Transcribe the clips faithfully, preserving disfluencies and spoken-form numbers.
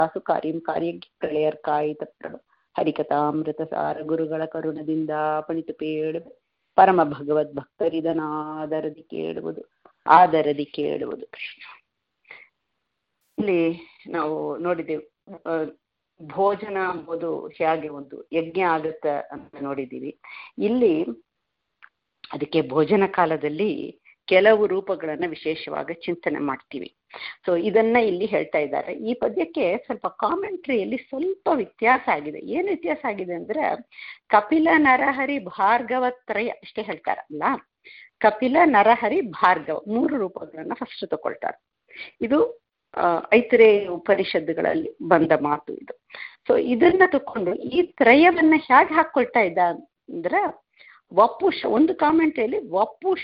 ದಾಸು ಕಾರ್ಯಂ ಕಾರ್ಯಕ್ಕೆ ಪ್ರಳಯರ್ ಕಾಯಿತಪ್ಪಳು ಹರಿಕಥಾಮೃತ ಸಾರ ಗುರುಗಳ ಕರುಣದಿಂದ ಪಣಿತು ಪೇಳುವೆ ಪರಮ ಭಗವದ್ ಭಕ್ತರಿದನಾದರದಿ ಕೇಳುವುದು ಆದರದಿ ಕೇಳುವುದು. ಕೃಷ್ಣ ಇಲ್ಲಿ ನಾವು ನೋಡಿದ್ದೇವೆ ಭೋಜನ ಎಂಬುದು ಹೇಗೆ ಒಂದು ಯಜ್ಞ ಆಗತ್ತ ಅಂತ ನೋಡಿದ್ದೀವಿ. ಇಲ್ಲಿ ಅದಕ್ಕೆ ಭೋಜನ ಕಾಲದಲ್ಲಿ ಕೆಲವು ರೂಪಗಳನ್ನ ವಿಶೇಷವಾಗಿ ಚಿಂತನೆ ಮಾಡ್ತೀವಿ. ಸೊ ಇದನ್ನ ಇಲ್ಲಿ ಹೇಳ್ತಾ ಇದ್ದಾರೆ. ಈ ಪದ್ಯಕ್ಕೆ ಸ್ವಲ್ಪ ಕಾಮೆಂಟ್ರಿಯಲ್ಲಿ ಸ್ವಲ್ಪ ವ್ಯತ್ಯಾಸ ಆಗಿದೆ. ಏನು ವ್ಯತ್ಯಾಸ ಆಗಿದೆ ಅಂದ್ರೆ ಕಪಿಲ ನರಹರಿ ಭಾರ್ಗವ ತ್ರಯ ಅಷ್ಟೇ ಹೇಳ್ತಾರಲ್ಲ. ಕಪಿಲ ನರಹರಿ ಭಾರ್ಗವ ಮೂರು ರೂಪಗಳನ್ನ ಫಸ್ಟ್ ತಗೊಳ್ತಾರೆ. ಇದು ಐತರೇಯ ಉಪನಿಷತ್ತುಗಳಲ್ಲಿ ಬಂದ ಮಾತು ಇದು. ಸೊ ಇದನ್ನ ತಕೊಂಡು ಈ ತ್ರಯವನ್ನ ಹೇಗೆ ಹಾಕೊಳ್ತಾ ಇದ್ದ ಅಂದ್ರೆ ವಪುಷ, ಒಂದು ಕಾಮೆಂಟ್ರಿಯಲ್ಲಿ ವಪುಷ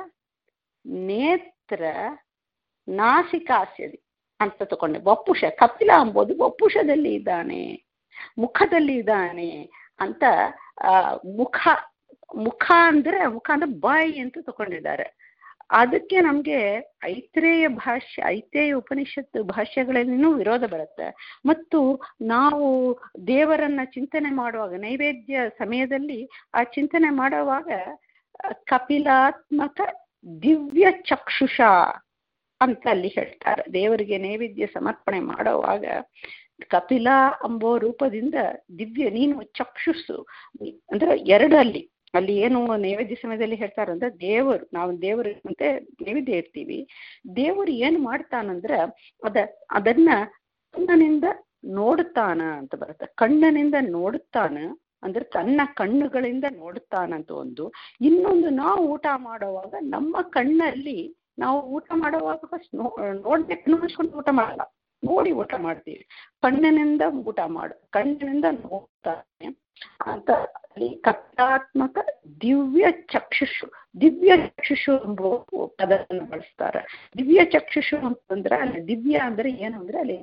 ನೇತ್ರ ನಾಸಿಕಾಸ್ಯದಿ ಅಂತ ತಕೊಂಡೆ. ವಪುಷ ಕಪಿಲ ಅಂಬೋದು ವಪುಷದಲ್ಲಿ ಇದ್ದಾನೆ, ಮುಖದಲ್ಲಿ ಇದ್ದಾನೆ ಅಂತ. ಆ ಮುಖ ಮುಖ ಅಂದ್ರೆ ಮುಖ ಅಂದ್ರೆ ಬಾಯಿ ಅಂತ ತಕೊಂಡಿದ್ದಾರೆ. ಅದಕ್ಕೆ ನಮ್ಗೆ ಐತ್ರೇಯ ಭಾಷ್ಯ ಐತ್ರೇಯ ಉಪನಿಷತ್ತು ಭಾಷ್ಯಗಳಲ್ಲಿನೂ ವಿರೋಧ ಬರುತ್ತೆ. ಮತ್ತು ನಾವು ದೇವರನ್ನ ಚಿಂತನೆ ಮಾಡುವಾಗ ನೈವೇದ್ಯ ಸಮಯದಲ್ಲಿ ಆ ಚಿಂತನೆ ಮಾಡುವಾಗ ಕಪಿಲಾತ್ಮಕ ದಿವ್ಯ ಚಕ್ಷುಷ ಅಂತ ಅಲ್ಲಿ ಹೇಳ್ತಾರೆ. ದೇವರಿಗೆ ನೈವೇದ್ಯ ಸಮರ್ಪಣೆ ಮಾಡುವಾಗ ಕಪಿಲ ಎಂಬೋ ರೂಪದಿಂದ ದಿವ್ಯ ನೀನು ಚಕ್ಷುಷು ಅಂದ್ರೆ ಎರಡಲ್ಲಿ ಅಲ್ಲಿ ಏನು ನೈವೇದ್ಯ ಸಮಯದಲ್ಲಿ ಹೇಳ್ತಾರಂದ್ರೆ ದೇವರು ನಾವು ದೇವರು ಅಂತೆ ನೈವೇದ್ಯ ಇಡ್ತೀವಿ. ದೇವರು ಏನು ಮಾಡ್ತಾನಂದ್ರೆ ಅದ ಅದನ್ನ ಕಣ್ಣಿನಿಂದ ನೋಡುತ್ತಾನ ಅಂತ ಬರುತ್ತೆ. ಕಣ್ಣಿನಿಂದ ನೋಡುತ್ತಾನ ಅಂದ್ರೆ ತನ್ನ ಕಣ್ಣುಗಳಿಂದ ನೋಡುತ್ತಾನಂತ ಒಂದು. ಇನ್ನೊಂದು ನಾವು ಊಟ ಮಾಡುವಾಗ ನಮ್ಮ ಕಣ್ಣಲ್ಲಿ ನಾವು ಊಟ ಮಾಡುವಾಗ ಫಸ್ಟ್ ನೋ ನೋಡ್ಬೇಕು ನೋಡ್ಕೊಂಡು ಊಟ ಮಾಡಲ್ಲ, ನೋಡಿ ಊಟ ಮಾಡ್ತೀವಿ. ಕಣ್ಣಿನಿಂದ ಊಟ ಮಾಡು, ಕಣ್ಣಿನಿಂದ ನೋಡ್ತಾನೆ ಅಂತ ಅಲ್ಲಿ ಕಪಿಲಾತ್ಮಕ ದಿವ್ಯ ಚಕ್ಷುಷು ದಿವ್ಯ ಚಕ್ಷುಷು ಎಂಬ ಪದವನ್ನು ಬಳಸ್ತಾರೆ. ದಿವ್ಯ ಚಕ್ಷುಷು ಅಂತಂದ್ರೆ ಅಲ್ಲಿ ದಿವ್ಯ ಅಂದ್ರೆ ಏನು ಅಂದ್ರೆ ಅಲ್ಲಿ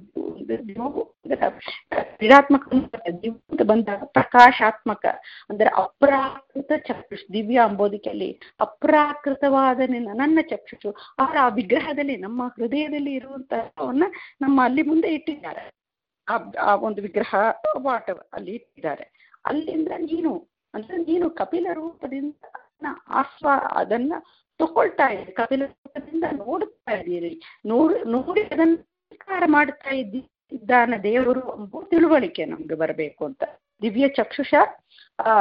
ಕ್ರೀಡಾತ್ಮಕ ದಿವ್ಯ ಬಂದಾಗ ಪ್ರಕಾಶಾತ್ಮಕ ಅಂದ್ರೆ ಅಪ್ರಾಕೃತ ಚಕ್ಷುಷು. ದಿವ್ಯ ಅಂಬೋದಕ್ಕೆ ಅಲ್ಲಿ ಅಪ್ರಾಕೃತವಾದ ನಿನ್ನ ನನ್ನ ಚಕ್ಷುಷು ಆದ್ರೆ ಆ ವಿಗ್ರಹದಲ್ಲಿ ನಮ್ಮ ಹೃದಯದಲ್ಲಿ ಇರುವಂತಹವನ್ನ ನಮ್ಮ ಅಲ್ಲಿ ಮುಂದೆ ಇಟ್ಟಿದ್ದಾರೆ. ಆ ಆ ಒಂದು ವಿಗ್ರಹ ವಾಟ ಅಲ್ಲಿ ಇಟ್ಟಿದ್ದಾರೆ. ಅಲ್ಲಿಂದ ನೀನು ಅಂದ್ರೆ ನೀನು ಕಪಿಲ ರೂಪದಿಂದ ಆಸ್ವಾ ಅದನ್ನ ತಗೊಳ್ತಾ ಇದ್ದೀರಿ, ಕಪಿಲ ರೂಪದಿಂದ ನೋಡ್ತಾ ಇದ್ದೀರಿ, ನೋಡಿ ನೋಡಿ ಅದನ್ನ ಸ್ವೀಕಾರ ಮಾಡ್ತಾ ಇದ್ದಿ ಇದ್ದಾನ ದೇವರು ಎಂಬ ತಿಳುವಳಿಕೆ ನಮ್ಗೆ ಬರಬೇಕು ಅಂತ. ದಿವ್ಯ ಚಕ್ಷುಷ ಆ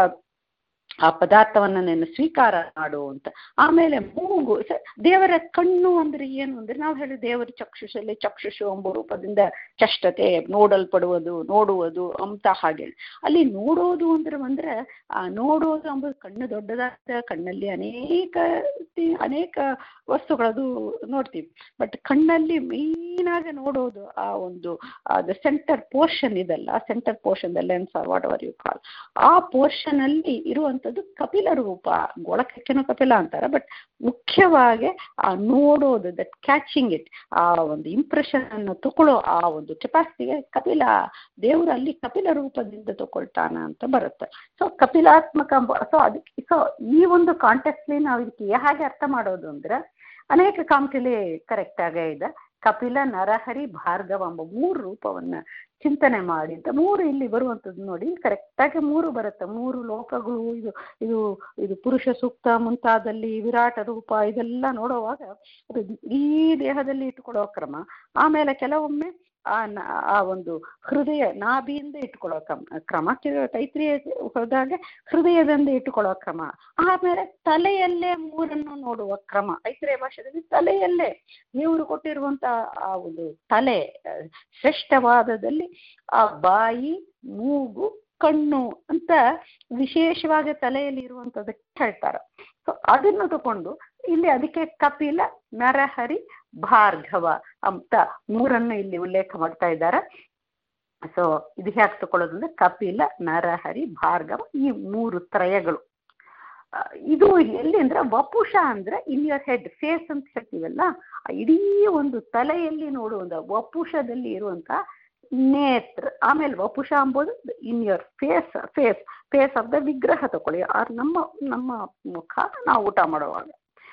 ಆ ಪದಾರ್ಥವನ್ನ ನಾನು ಸ್ವೀಕಾರ ಮಾಡು ಅಂತ. ಆಮೇಲೆ ಮೂಗು ದೇವರ ಕಣ್ಣು ಅಂದ್ರೆ ಏನು ಅಂದ್ರೆ ನಾವು ಹೇಳಿ ದೇವರ ಚಕ್ಷುಷಲ್ಲಿ ಚಕ್ಷುಷು ಎಂಬ ರೂಪದಿಂದ ಚಷ್ಟತೆ ನೋಡಲ್ಪಡುವುದು ನೋಡುವುದು ಅಂತ ಹಾಗೆ. ಅಲ್ಲಿ ನೋಡೋದು ಅಂದ್ರೆ ಅಂದ್ರೆ ಆ ನೋಡೋದು ಎಂಬುದು ಕಣ್ಣು ದೊಡ್ಡದಾದ ಕಣ್ಣಲ್ಲಿ ಅನೇಕ ಅನೇಕ ವಸ್ತುಗಳದು ನೋಡ್ತೀವಿ. ಬಟ್ ಕಣ್ಣಲ್ಲಿ ಮೇನ್ ಆಗಿ ನೋಡೋದು ಆ ಒಂದು ದ ಸೆಂಟರ್ ಪೋರ್ಷನ್ ಇದಲ್ಲ, centre portion the lens or whatever you ಯು ಕಾಲ್, ಆ ಪೋರ್ಷನ್ ಅಲ್ಲಿ ಇರುವಂತದ್ದು ಕಪಿಲ ರೂಪ. ಗೊಳಕಕ್ಕೆನೂ ಕಪಿಲ ಅಂತಾರೆ. ಬಟ್ ಮುಖ್ಯವಾಗಿ ಆ ನೋಡೋದು ದಟ್ ಕ್ಯಾಚಿಂಗ್ ಇಟ್ ಆ ಒಂದು ಇಂಪ್ರೆಷನ್ ಅನ್ನು ತಗೊಳ್ಳೋ ಆ ಒಂದು ಕೆಪಾಸಿಟಿಗೆ ಕಪಿಲ ದೇವರು ಅಲ್ಲಿ ಕಪಿಲ ರೂಪದಿಂದ ತಗೊಳ್ತಾನ ಅಂತ ಬರುತ್ತೆ. ಸೊ ಕಪಿಲಾತ್ಮಕ ಸೊ ಅದಕ್ಕೆ ಸೊ ಈ ಒಂದು ಕಾಂಟೆಕ್ಸ್ಲಿ ನಾವು ಇದಕ್ಕೆ ಹೇಗೆ ಅರ್ಥ ಮಾಡೋದು ಅಂದ್ರೆ ಅನೇಕ ಕಾಂಟೆಲಿ ಕರೆಕ್ಟ್ ಆಗೇ ಇದೆ. ಕಪಿಲ ನರಹರಿ ಭಾರ್ಗವ ಎಂಬ ಮೂರು ರೂಪವನ್ನ ಚಿಂತನೆ ಮಾಡಿದ್ದ ಮೂರು ಇಲ್ಲಿ ಬರುವಂಥದ್ದು ನೋಡಿ ಕರೆಕ್ಟಾಗಿ ಮೂರು ಬರುತ್ತೆ. ಮೂರು ಲೋಕಗಳು ಇದು ಇದು ಇದು ಪುರುಷ ಸೂಕ್ತ ಮುಂತಾದಲ್ಲಿ ವಿರಾಟ ರೂಪ ಇದೆಲ್ಲ ನೋಡುವಾಗ ಅದು ಈ ದೇಹದಲ್ಲಿ ಇಟ್ಟುಕೊಳ್ಳೋ ಕ್ರಮ. ಆಮೇಲೆ ಕೆಲವೊಮ್ಮೆ ಆ ಆ ಒಂದು ಹೃದಯ ನಾಭಿಯಿಂದ ಇಟ್ಕೊಳ್ಳೋ ಕ್ರಮ ಕ್ರಮ ತೈತ್ರಿಯ ಹೋದಾಗ ಹೃದಯದಿಂದ ಇಟ್ಟುಕೊಳ್ಳೋ ಕ್ರಮ. ಆಮೇಲೆ ತಲೆಯಲ್ಲೇ ಮೂರನ್ನು ನೋಡುವ ಕ್ರಮ. ಐತ್ರೇಯ ಭಾಷೆಯಲ್ಲಿ ತಲೆಯಲ್ಲೇ ದೇವರು ಕೊಟ್ಟಿರುವಂತ ಆ ಒಂದು ತಲೆ ಶ್ರೇಷ್ಠವಾದದಲ್ಲಿ ಆ ಬಾಯಿ ಮೂಗು ಕಣ್ಣು ಅಂತ ವಿಶೇಷವಾಗಿ ತಲೆಯಲ್ಲಿ ಇರುವಂತದಕ್ಕೆ ಹೇಳ್ತಾರೆ. ಸೊ ಅದನ್ನು ತಗೊಂಡು ಇಲ್ಲಿ ಅದಕ್ಕೆ ಕಪಿಲ ನರಹರಿ ಭಾರ್ಗವ ಅಂತ ಮೂರನ್ನು ಇಲ್ಲಿ ಉಲ್ಲೇಖ ಮಾಡ್ತಾ ಇದ್ದಾರೆ. ಸೊ ಇದು ಹೇಗೆ ತಗೊಳ್ಳೋದಂದ್ರೆ ಕಪಿಲ ನರಹರಿ ಭಾರ್ಗವ ಈ ಮೂರು ತ್ರಯಗಳು. ಇದು ಎಲ್ಲಿ ಅಂದ್ರೆ ವಪುಷ ಅಂದ್ರೆ ಇನ್ ಯುವರ್ ಹೆಡ್ ಫೇಸ್ ಅಂತ ಹೇಳ್ತೀವಲ್ಲ, ಇಡೀ ಒಂದು ತಲೆಯಲ್ಲಿ ನೋಡುವಂತ ವಪುಷದಲ್ಲಿ ಇರುವಂತ ನೇತ್ರ. ಆಮೇಲೆ ವಪುಷ ಅಂಬೋದು in your face face face of the ವಿಗ್ರಹ ತಗೊಳ್ಳಿ. ಆರ್ ನಮ್ಮ ನಮ್ಮ ಮುಖ ನಾವು ಊಟ ಮಾಡುವಾಗ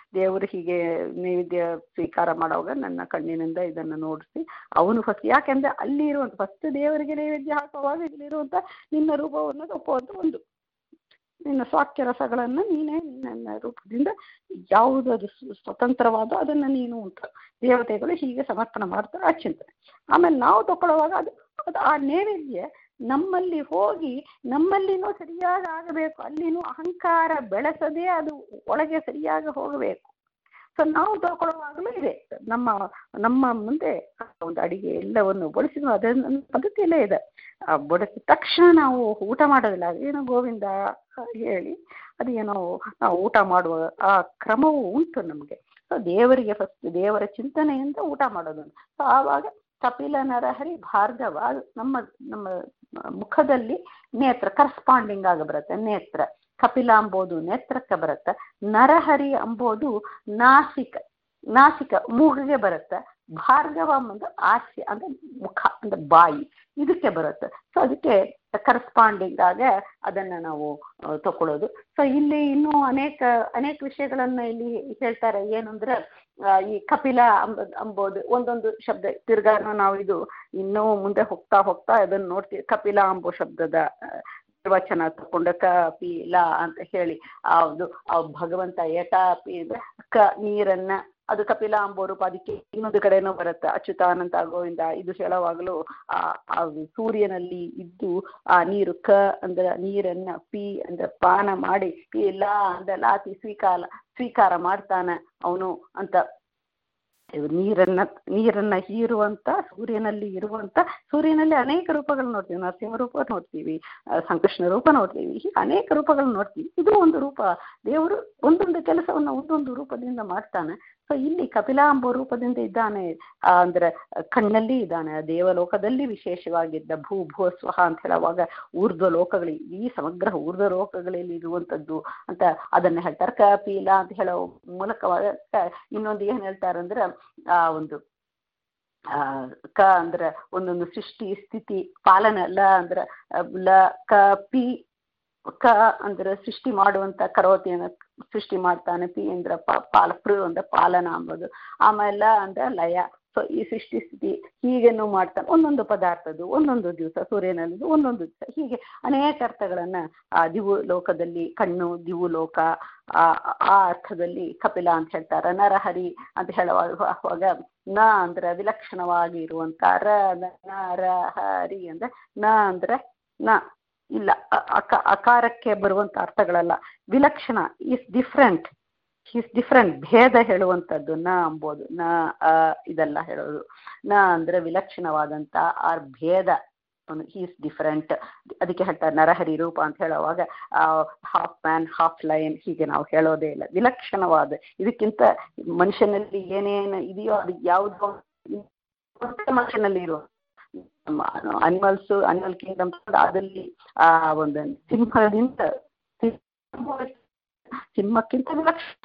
ದೇವರು ಹೀಗೆ ನೈವೇದ್ಯ ಸ್ವೀಕಾರ ಮಾಡುವಾಗ ನನ್ನ ಕಣ್ಣಿನಿಂದ ಇದನ್ನು ನೋಡಿಸಿ ಅವನು ಫಸ್ಟ್, ಯಾಕೆಂದ್ರೆ ಅಲ್ಲಿ ಇರುವಂತ ಫಸ್ಟ್ ದೇವರಿಗೆ ನೈವೇದ್ಯ ಹಾಕುವಾಗ ಇಲ್ಲಿರುವಂತ ನಿನ್ನ ರೂಪವನ್ನು ತಪ್ಪುವಂತ ಒಂದು ನಿನ್ನ ಸ್ವಾಕ್ಯ ರಸಗಳನ್ನ ನೀನೇ ನಿನ್ನ ರೂಪದಿಂದ ಯಾವುದದು ಸ್ವತಂತ್ರವಾದ ಅದನ್ನ ನೀನು ಅಂತ ದೇವತೆಗಳು ಹೀಗೆ ಸಮರ್ಪಣೆ ಮಾಡ್ತಾರೆ ಆ ಚಿಂತನೆ. ಆಮೇಲೆ ನಾವು ತಗೊಳ್ಳುವಾಗ ಅದು ಅದು ಆ ನೈವೇದ್ಯ ನಮ್ಮಲ್ಲಿ ಹೋಗಿ ನಮ್ಮಲ್ಲಿನೂ ಸರಿಯಾಗಿ ಆಗಬೇಕು, ಅಲ್ಲಿನೂ ಅಹಂಕಾರ ಬೆಳೆಸದೇ ಅದು ಒಳಗೆ ಸರಿಯಾಗಿ ಹೋಗಬೇಕು. ಸೊ ನಾವು ತಗೊಳ್ಳುವಾಗಲೂ ಇದೆ ನಮ್ಮ ನಮ್ಮ ಮುಂದೆ ಒಂದು ಅಡಿಗೆ ಎಲ್ಲವನ್ನು ಬಡಿಸಿದ್ರು ಅದನ್ನ ಪದ್ಧತಿಯಲ್ಲೇ ಇದೆ. ಆ ಬಡಿಸಿದ ತಕ್ಷಣ ನಾವು ಊಟ ಮಾಡೋದಿಲ್ಲ, ಏನೋ ಗೋವಿಂದ ಹೇಳಿ ಅದೇನೋ ನಾವು ಊಟ ಮಾಡುವ ಆ ಕ್ರಮವು ಉಂಟು ನಮಗೆ. ಸೊ ದೇವರಿಗೆ ಫಸ್ಟ್ ದೇವರ ಚಿಂತನೆಯಿಂದ ಊಟ ಮಾಡೋದು. ಸೊ ಆವಾಗ ಕಪಿಲ ನರಹರಿ ಭಾರ್ಗವ ನಮ್ಮ ನಮ್ಮ ಮುಖದಲ್ಲಿ ನೇತ್ರ ಕರಸ್ಪಾಂಡಿಂಗ್ ಆಗಿ ಬರುತ್ತೆ. ನೇತ್ರ ಕಪಿಲ ಅಂಬೋದು ನೇತ್ರಕ್ಕೆ ಬರುತ್ತೆ, ನರಹರಿ ಅಂಬೋದು ನಾಸಿಕ ನಾಸಿಕ ಮೂಗಿಗೆ ಬರುತ್ತೆ, ಭಾರ್ಗವ ಅಂಬೋದು ಹಾಸ್ಯ ಅಂದ್ರೆ ಮುಖ ಅಂದ್ರೆ ಬಾಯಿ ಇದಕ್ಕೆ ಬರುತ್ತೆ. ಸೊ ಅದಕ್ಕೆ ಕರಸ್ಪಾಂಡಿಂಗ್ ಆಗ ಅದನ್ನ ನಾವು ತಗೊಳ್ಳೋದು. ಸೊ ಇಲ್ಲಿ ಇನ್ನೂ ಅನೇಕ ಅನೇಕ ವಿಷಯಗಳನ್ನ ಇಲ್ಲಿ ಹೇಳ್ತಾರೆ. ಏನಂದ್ರೆ ಈ ಕಪಿಲ ಅಂಬ ಅಂಬೋದು ಒಂದೊಂದು ಶಬ್ದ ತಿರ್ಗಾನು ನಾವು ಇದು ಇನ್ನೂ ಮುಂದೆ ಹೋಗ್ತಾ ಹೋಗ್ತಾ ಅದನ್ನ ನೋಡ್ತೀವಿ. ಕಪಿಲ ಅಂಬೋ ಶಬ್ದದ ನಿರ್ವಚನ ತಗೊಂಡು ಕ ಪಿ ಲ ಅಂತ ಹೇಳಿ ಅದು ಭಗವಂತ ಏಟ ಪಿ ಕ ನೀರನ್ನ ಅದು ಕಪಿಲ ಅಂಬೋ ರೂಪ. ಅದಕ್ಕೆ ಇನ್ನೊಂದು ಕಡೆನೂ ಬರುತ್ತೆ ಅಚ್ಯುತಾನಂತ ಗೋವಿಂದ ಇದು ಹೇಳುವಾಗಲೂ ಆ ಸೂರ್ಯನಲ್ಲಿ ಇದ್ದು ಆ ನೀರು ಕ ಅಂದ್ರೆ ನೀರನ್ನ ಪಿ ಅಂದ್ರೆ ಪಾನ ಮಾಡಿ ಪಿ ಲ ಅಂದ್ರೆ ಲಾತಿ ಸ್ವೀಕಾರ ಸ್ವೀಕಾರ ಮಾಡ್ತಾನೆ ಅವನು ಅಂತ. ನೀರನ್ನ ನೀರನ್ನ ಹೀರುವಂತ ಸೂರ್ಯನಲ್ಲಿ ಇರುವಂತ ಸೂರ್ಯನಲ್ಲಿ ಅನೇಕ ರೂಪಗಳು ನೋಡ್ತೀವಿ. ನರಸಿಂಹ ರೂಪ ನೋಡ್ತೀವಿ, ಸಂಕೃಷ್ಣ ರೂಪ ನೋಡ್ತೀವಿ, ಹೀಗೆ ಅನೇಕ ರೂಪಗಳು ನೋಡ್ತೀವಿ. ಇದು ಒಂದು ರೂಪ. ದೇವರು ಒಂದೊಂದು ಕೆಲಸವನ್ನ ಒಂದೊಂದು ರೂಪದಿಂದ ಮಾಡ್ತಾನೆ. ಸೊ ಇಲ್ಲಿ ಕಪಿಲ ಎಂಬ ರೂಪದಿಂದ ಇದ್ದಾನೆ ಅಂದ್ರೆ ಕಣ್ಣಲ್ಲಿ ಇದ್ದಾನೆ. ದೇವಲೋಕದಲ್ಲಿ ವಿಶೇಷವಾಗಿದ್ದ ಭೂ ಭೂ ಸ್ವಹ ಅಂತ ಹೇಳುವಾಗ ಊರ್ಧ್ವ ಲೋಕಗಳು ಈ ಸಮಗ್ರ ಊರ್ಧ್ವ ಲೋಕಗಳಲ್ಲಿ ಇರುವಂತದ್ದು ಅಂತ ಅದನ್ನ ಹೇಳ್ತಾರೆ. ಕಪಿಲ ಅಂತ ಹೇಳೋ ಮೂಲಕವಾಗ ಇನ್ನೊಂದು ಏನ್ ಹೇಳ್ತಾರಂದ್ರೆ ಆ ಒಂದು ಆ ಕ ಅಂದ್ರೆ ಒಂದೊಂದು ಸೃಷ್ಟಿ ಸ್ಥಿತಿ ಪಾಲನ, ಲ ಅಂದ್ರೆ ಲ ಕ ಪಿ ಕ ಅಂದ್ರೆ ಸೃಷ್ಟಿ ಮಾಡುವಂತ ಕರೋತಿಯನ್ನ ಸೃಷ್ಟಿ ಮಾಡ್ತಾನೆ, ಪಿ ಅಂದ್ರೆ ಪಾಲ ಪೃ ಅಂದ್ರೆ ಪಾಲನ ಅಂಬೋದು, ಆಮೇಲೆ ಅಂದ್ರೆ ಲಯ. ಸೊ ಈ ಸೃಷ್ಟಿ ಸ್ಥಿತಿ ಹೀಗೇನು ಮಾಡ್ತಾನೆ. ಒಂದೊಂದು ಪದಾರ್ಥದ್ದು ಒಂದೊಂದು ದಿವಸ ಸೂರ್ಯನಲ್ಲಿದ್ದು ಒಂದೊಂದು ದಿವಸ ಹೀಗೆ ಅನೇಕ ಅರ್ಥಗಳನ್ನ ಆ ದಿವು ಲೋಕದಲ್ಲಿ ಕಣ್ಣು ದಿವು ಲೋಕ ಆ ಆ ಅರ್ಥದಲ್ಲಿ ಕಪಿಲ ಅಂತ ಹೇಳ್ತಾರೆ. ನರಹರಿ ಅಂತ ಹೇಳುವಾಗ ನ ಅಂದ್ರೆ ವಿಲಕ್ಷಣವಾಗಿ ಇರುವಂತ, ರ ನ ರ ಹರಿ ಅಂದ್ರೆ ನ ಅಂದ್ರೆ ನ ಇಲ್ಲ ಅಕ ಅಕಾರಕ್ಕೆ ಬರುವಂತ ಅರ್ಥಗಳಲ್ಲ, ವಿಲಕ್ಷಣ ಈಸ್ ಡಿಫ್ರೆಂಟ್ ಈಸ್ ಡಿಫ್ರೆಂಟ್ ಭೇದ ಹೇಳುವಂಥದ್ದು ನ ಅಂಬೋದು. ನ ಅ ಇದೆಲ್ಲ ಹೇಳೋದು. ನ ಅಂದ್ರೆ ವಿಲಕ್ಷಣವಾದಂತ ಆರ್ ಭೇದ, ಈಸ್ ಡಿಫ್ರೆಂಟ್. ಅದಕ್ಕೆ ಹೇಳ್ತಾರೆ ನರಹರಿ ರೂಪ ಅಂತ ಹೇಳುವಾಗ ಹಾಫ್ ಮ್ಯಾನ್ ಹಾಫ್ ಲಯನ್ ಹೀಗೆ ನಾವು ಹೇಳೋದೇ ಇಲ್ಲ. ವಿಲಕ್ಷಣವಾದ ಇದಕ್ಕಿಂತ ಮನುಷ್ಯನಲ್ಲಿ ಏನೇನು ಇದೆಯೋ ಅದು ಯಾವುದೋ ಮನುಷ್ಯನಲ್ಲಿ ಇರುವ ಅನಿಮಲ್ಸ್ ಅನಿಮಲ್ ಕಿಂಗ್ಡಮ್ ಅದಲ್ಲಿ ಆ ಒಂದು ಸಿಂಹದಿಂದ ಸಿಂಹಕ್ಕಿಂತ ವಿಲಕ್ಷಣ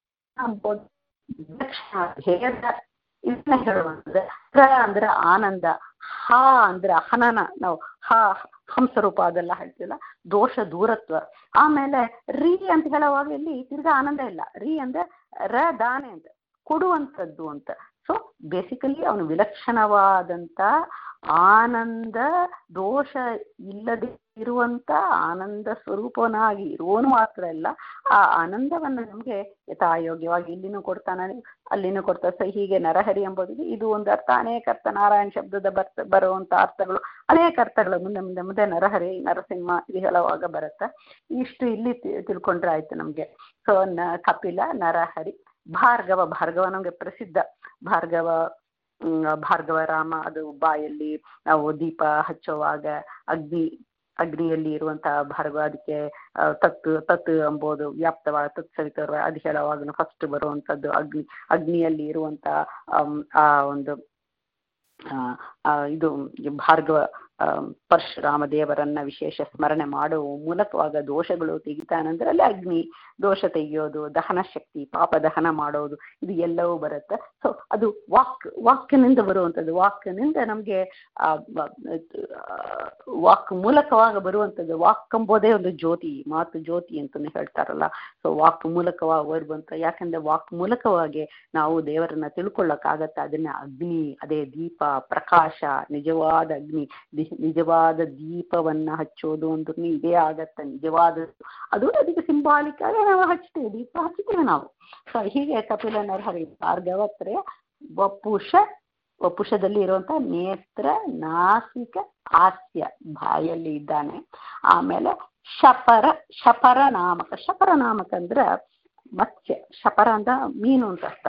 ವಿಲಕ್ಷಣ ಭೇದ ಇದನ್ನ ಹೇಳುವಂತದ್ದು. ರ ಅಂದ್ರೆ ಆನಂದ, ಹ ಅಂದ್ರೆ ಹನನ, ನಾವು ಹ ಹಂಸರೂಪ ಅದೆಲ್ಲ ಹೇಳ್ತಿಲ್ಲ, ದೋಷ ದೂರತ್ವ. ಆಮೇಲೆ ರೀ ಅಂತ ಹೇಳುವಾಗ ಇಲ್ಲಿ ತಿರ್ಗಾ ಆನಂದ ಇಲ್ಲ, ರೀ ಅಂದ್ರೆ ರ ದಾನೆ ಅಂತ ಕೊಡುವಂಥದ್ದು ಅಂತ. ಸೊ ಬೇಸಿಕಲಿ ಅವನು ವಿಲಕ್ಷಣವಾದಂತ ಆನಂದ ದೋಷ ಇಲ್ಲದೆ ಇರುವಂತ ಆನಂದ ಸ್ವರೂಪನಾಗಿ ಇರುವನು ಮಾತ್ರ ಅಲ್ಲ, ಆ ಆನಂದವನ್ನ ನಮ್ಗೆ ಯಥಾಯೋಗ್ಯವಾಗಿ ಇಲ್ಲಿನೂ ಕೊಡ್ತಾನೆ ಅಲ್ಲಿನೂ ಕೊಡ್ತಾರೆ. ಸೊ ಹೀಗೆ ನರಹರಿ ಎಂಬುದಿಗೆ ಇದು ಒಂದು ಅರ್ಥ. ಅನೇಕ ಅರ್ಥ ನಾರಾಯಣ ಶಬ್ದದ ಬರ್ತ ಬರುವಂತ ಅರ್ಥಗಳು ಅನೇಕ ಅರ್ಥಗಳು ಮುಂದೆ ಮುಂದೆ ಮುಂದೆ ನರಹರಿ ನರಸಿಂಹ ಇದು ಹೇಳುವಾಗ ಬರುತ್ತೆ. ಇಷ್ಟು ಇಲ್ಲಿ ತಿಳ್ಕೊಂಡ್ರೆ ಆಯ್ತು ನಮ್ಗೆ. ಸೊ ನ ಕಪಿಲ ನರಹರಿ ಭಾರ್ಗವ ಭಾರ್ಗವ ನಮ್ಗೆ ಪ್ರಸಿದ್ಧ. ಭಾರ್ಗವ ಭಾರ್ಗವ ರಾಮ ಅದು ಬಾಯಲ್ಲಿ ನಾವು ದೀಪ ಹಚ್ಚುವಾಗ ಅಗ್ನಿ ಅಗ್ನಿಯಲ್ಲಿ ಇರುವಂತಹ ಭಾರ್ಗವ, ಅದಕ್ಕೆ ತತ್ ತತ್ ಎಂಬುದು ವ್ಯಾಪ್ತವಾದ ತತ್ ಸವಿತರ್ವ ಅದು ಹೇಳುವಾಗ ಫಸ್ಟ್ ಬರುವಂತದ್ದು ಅಗ್ನಿ. ಅಗ್ನಿಯಲ್ಲಿ ಇರುವಂತ ಆ ಒಂದು ಇದು ಭಾರ್ಗವ ಪರಶುರಾಮ ದೇವರನ್ನ ವಿಶೇಷ ಸ್ಮರಣೆ ಮಾಡುವ ಮೂಲಕವಾಗ ದೋಷಗಳು ತೆಗಿತಾನಂದ್ರೆ ಅಲ್ಲಿ ಅಗ್ನಿ ದೋಷ ತೆಗೆಯೋದು, ದಹನ ಶಕ್ತಿ, ಪಾಪ ದಹನ ಮಾಡೋದು, ಇದು ಎಲ್ಲವೂ ಬರುತ್ತೆ. ಸೊ ಅದು ವಾಕ್ ವಾಕ್ಯನಿಂದ ಬರುವಂಥದ್ದು. ವಾಕ್ಯನಿಂದ ನಮಗೆ ಆ ವಾಕ್ ಮೂಲಕವಾಗ ಬರುವಂಥದ್ದು. ವಾಕ್ ಎಂಬುದೇ ಒಂದು ಜ್ಯೋತಿ, ಮಾತು ಜ್ಯೋತಿ ಅಂತಲೇ ಹೇಳ್ತಾರಲ್ಲ. ಸೊ ವಾಕ್ ಮೂಲಕವಾಗಿ ಬರುವಂಥ, ಯಾಕಂದ್ರೆ ವಾಕ್ ಮೂಲಕವಾಗಿ ನಾವು ದೇವರನ್ನ ತಿಳ್ಕೊಳ್ಳೋಕ್ಕಾಗತ್ತೆ. ಅದನ್ನ ಅಗ್ನಿ, ಅದೇ ದೀಪ, ಪ್ರಕಾಶ, ನಿಜವಾದ ಅಗ್ನಿ, ನಿಜವಾದ ದೀಪವನ್ನ ಹಚ್ಚೋದು ಅಂದ್ರೆ ಇದೇ ಆಗತ್ತೆ. ನಿಜವಾದ ಅದು ಅದಕ್ಕೆ ಸಿಂಬಾಲಿಕ್ ಆಗಿ ನಾವು ಹಚ್ತೇವೆ, ದೀಪ ಹಚ್ತೇವೆ ನಾವು. ಸೊ ಹೀಗೆ ಕಪಿಲ ನರಹರಿ ಭಾರ್ಗವತ್ರೆ ವಪುಷ, ವಪುಷದಲ್ಲಿ ಇರುವಂತ ನೇತ್ರ, ನಾಸಿಕ, ಹಾಸ್ಯ, ಬಾಯಲ್ಲಿ ಇದ್ದಾನೆ. ಆಮೇಲೆ ಶಪರ, ಶಪರ ನಾಮಕ. ಶಪರ ನಾಮಕ ಅಂದ್ರೆ ಮತ್ಸ್ಯ, ಶಪರ ಅಂತ ಮೀನು ಅಂತ ಅರ್ಥ.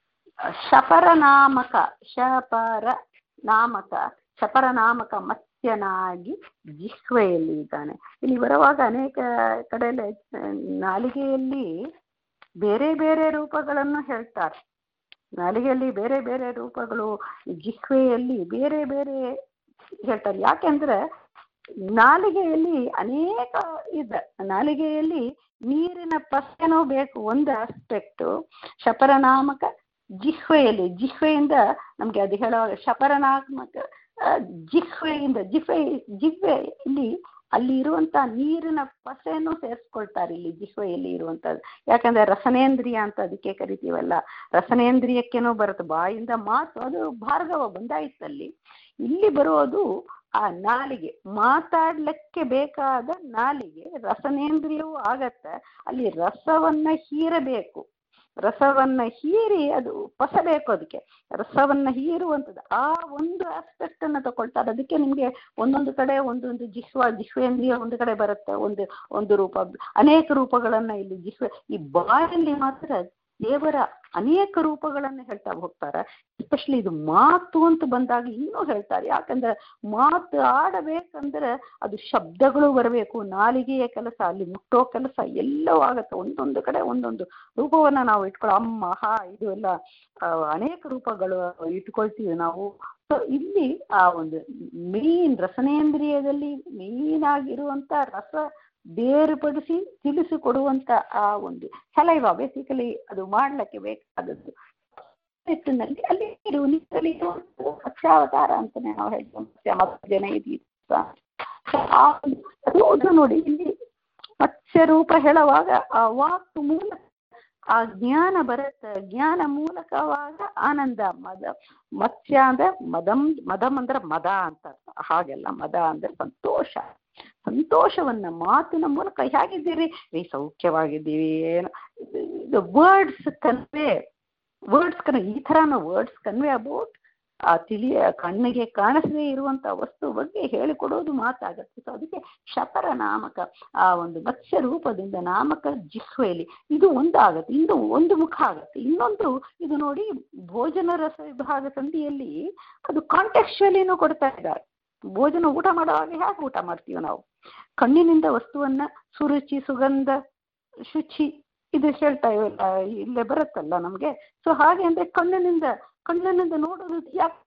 ಶಪರ ನಾಮಕ, ಶಪರ ನಾಮಕ, ಶಪರ ನಾಮಕ ಮತ್ಸ್ಯನಾಗಿ ಜಿಹ್ವೆಯಲ್ಲಿ ಇದ್ದಾನೆ. ಇಲ್ಲಿ ಬರುವಾಗ ಅನೇಕ ಕಡೆಯಲ್ಲಿ ನಾಲಿಗೆಯಲ್ಲಿ ಬೇರೆ ಬೇರೆ ರೂಪಗಳನ್ನು ಹೇಳ್ತಾರೆ. ನಾಲಿಗೆಯಲ್ಲಿ ಬೇರೆ ಬೇರೆ ರೂಪಗಳು, ಜಿಹ್ವೆಯಲ್ಲಿ ಬೇರೆ ಬೇರೆ ಹೇಳ್ತಾರೆ. ಯಾಕೆಂದ್ರೆ ನಾಲಿಗೆಯಲ್ಲಿ ಅನೇಕ ಇದೆ. ನಾಲಿಗೆಯಲ್ಲಿ ನೀರಿನ ಪಸೆನೂ ಬೇಕು, ಒಂದು ಆಸ್ಪೆಕ್ಟು. ಶಪರನಾಮಕ ಜಿಹ್ವೆಯಲ್ಲಿ, ಜಿಹ್ವೆಯಿಂದ ನಮ್ಗೆ ಅದು ಹೇಳುವಾಗ ಶಪರನಾಮಕ ಜಿಹ್ವೆಯಿಂದ, ಜಿಹ್ವೆ ಜಿಹ್ವೆ ಇಲ್ಲಿ ಅಲ್ಲಿ ಇರುವಂತ ನೀರಿನ ಪಸೆಯನ್ನು ಸೇರಿಸ್ಕೊಳ್ತಾರೆ ಇಲ್ಲಿ ಜಿಹ್ವೆಯಲ್ಲಿ ಇರುವಂತದ್ದು. ಯಾಕಂದ್ರೆ ರಸನೇಂದ್ರಿಯ ಅಂತ ಅದಕ್ಕೆ ಕರಿತೀವಲ್ಲ, ರಸನೇಂದ್ರಿಯಕ್ಕೇನೋ ಬರುತ್ತೆ, ಬಾಯಿಂದ ಮಾತು. ಅದು ಭಾರ್ಗವ ಬಂದಾಯ್ತಲ್ಲಿ. ಇಲ್ಲಿ ಬರೋದು ಆ ನಾಲಿಗೆ, ಮಾತಾಡ್ಲಿಕ್ಕೆ ಬೇಕಾದ ನಾಲಿಗೆ, ರಸನೇಂದ್ರಿಯವೂ ಆಗತ್ತೆ. ಅಲ್ಲಿ ರಸವನ್ನ ಹೀರಬೇಕು, ರಸವನ್ನ ಹೀರಿ ಅದು ಪಸಬೇಕು, ಅದಕ್ಕೆ ರಸವನ್ನ ಹೀರುವಂಥದ್ದು. ಆ ಒಂದು ಆಸ್ಪೆಕ್ಟ್ ಅನ್ನ ತಗೊಳ್ತಾರೆ. ಅದಕ್ಕೆ ನಿಮ್ಗೆ ಒಂದೊಂದು ಕಡೆ ಒಂದೊಂದು ಜಿಹ್ವ, ಜಿಹ್ವೇಂದ್ರಿಯ ಒಂದು ಕಡೆ ಬರುತ್ತೆ, ಒಂದು ಒಂದು ರೂಪ, ಅನೇಕ ರೂಪಗಳನ್ನ ಇಲ್ಲಿ ಜಿಹ್ವೆ. ಈ ಬಾಯಲ್ಲಿ ಮಾತ್ರ ದೇವರ ಅನೇಕ ರೂಪಗಳನ್ನು ಹೇಳ್ತಾ ಹೋಗ್ತಾರೆ. ಎಸ್ಪೆಷಲಿ ಇದು ಮಾತು ಅಂತ ಬಂದಾಗ ಇನ್ನೂ ಹೇಳ್ತಾರೆ. ಯಾಕಂದ್ರೆ ಮಾತು ಆಡಬೇಕಂದ್ರೆ ಅದು ಶಬ್ದಗಳು ಬರಬೇಕು, ನಾಲಿಗೆಯ ಕೆಲಸ, ಅಲ್ಲಿ ಮುಟ್ಟೋ ಕೆಲಸ ಎಲ್ಲವೂ ಆಗತ್ತೆ. ಒಂದೊಂದು ಕಡೆ ಒಂದೊಂದು ರೂಪವನ್ನ ನಾವು ಇಟ್ಕೊಳ್ಳೋ, ಅಮ್ಮ, ಹಾ, ಇದು ಎಲ್ಲ ಅನೇಕ ರೂಪಗಳು ಇಟ್ಕೊಳ್ತೀವಿ ನಾವು. ಸೊ ಇಲ್ಲಿ ಆ ಒಂದು ಮೇನ್ ರಸನೇಂದ್ರಿಯದಲ್ಲಿ ಮೇನ್ ಆಗಿರುವಂತ ರಸ ಬೇರ್ಪಡಿಸಿ ತಿಳಿಸಿಕೊಡುವಂತ ಆ ಒಂದು ಸಲೈವ, ಬೇಸಿಕಲಿ ಅದು ಮಾಡ್ಲಿಕ್ಕೆ ಬೇಕಾದದ್ದು ನಲ್ಲಿ ಅಲ್ಲಿ ನೀರಲ್ಲಿ ಮತ್ಸ್ಯಾವತಾರ ಅಂತಾನೆ ನಾವು ಹೇಳ್ತೀವಿ. ಮತ್ಸ್ಯ ಜನ ಇದೀಗ ಅದು ನೋಡಿ ಇಲ್ಲಿ ಮತ್ಸ್ಯ ರೂಪ ಹೇಳುವಾಗ ಆ ವಾಕ್ ಮೂಲಕ ಆ ಜ್ಞಾನ ಬರುತ್ತೆ. ಜ್ಞಾನ ಮೂಲಕವಾಗ ಆನಂದ, ಮದ, ಮತ್ಸ್ಯ ಅಂದ್ರೆ ಮದಂ, ಮದಂ ಅಂದ್ರೆ ಮದ ಅಂತ, ಹಾಗೆಲ್ಲ ಮದ ಅಂದ್ರೆ ಸಂತೋಷ. ಸಂತೋಷವನ್ನ ಮಾತಿನ ಮೂಲಕ, ಹೇಗಿದ್ದೀರಿ ರೀ, ಸೌಖ್ಯವಾಗಿದ್ದೀವಿ, ಏನು ಇದು ವರ್ಡ್ಸ್ ಕನ್ವೆ, ವರ್ಡ್ಸ್ ಕನ್ವೆ ಈ ಥರನ ವರ್ಡ್ಸ್ ಕನ್ವೆ ಅಬೌಟ್ ಆ ತಿಳಿಯ ಕಣ್ಣಿಗೆ ಕಾಣಿಸದೇ ಇರುವಂತ ವಸ್ತು ಬಗ್ಗೆ ಹೇಳಿಕೊಡೋದು ಮಾತಾಗತ್ತೆ. ಸೊ ಅದಕ್ಕೆ ಶಪರ ನಾಮಕ, ಆ ಒಂದು ಮತ್ಸ್ಯ ರೂಪದಿಂದ ನಾಮಕ ಜಿಹ್ವೆಯಲ್ಲಿ ಇದು ಒಂದು ಆಗತ್ತೆ, ಇಂದು ಒಂದು ಮುಖ ಆಗತ್ತೆ. ಇನ್ನೊಂದು ಇದು ನೋಡಿ, ಭೋಜನ ರಸ ವಿಭಾಗ ಸಂಧಿಯಲ್ಲಿ ಅದು ಕಾಂಟೆಕ್ಚುಯಲಿನೂ ಕೊಡ್ತಾ ಇದ್ದಾರೆ. ಭೋಜನ ಊಟ ಮಾಡುವಾಗ ಹೇಗೆ ಊಟ ಮಾಡ್ತೀವಿ ನಾವು, ಕಣ್ಣಿನಿಂದ ವಸ್ತುವನ್ನ ಸುರುಚಿ, ಸುಗಂಧ, ಶುಚಿ ಇದು ಹೇಳ್ತಾ ಇವಲ್ಲ, ಇಲ್ಲೇ ಬರುತ್ತಲ್ಲ ನಮ್ಗೆ. ಸೊ ಹಾಗೆ ಅಂದ್ರೆ ಕಣ್ಣಿನಿಂದ ಕಣ್ಣಿನಿಂದ ನೋಡೋದು ಯಾಕೆ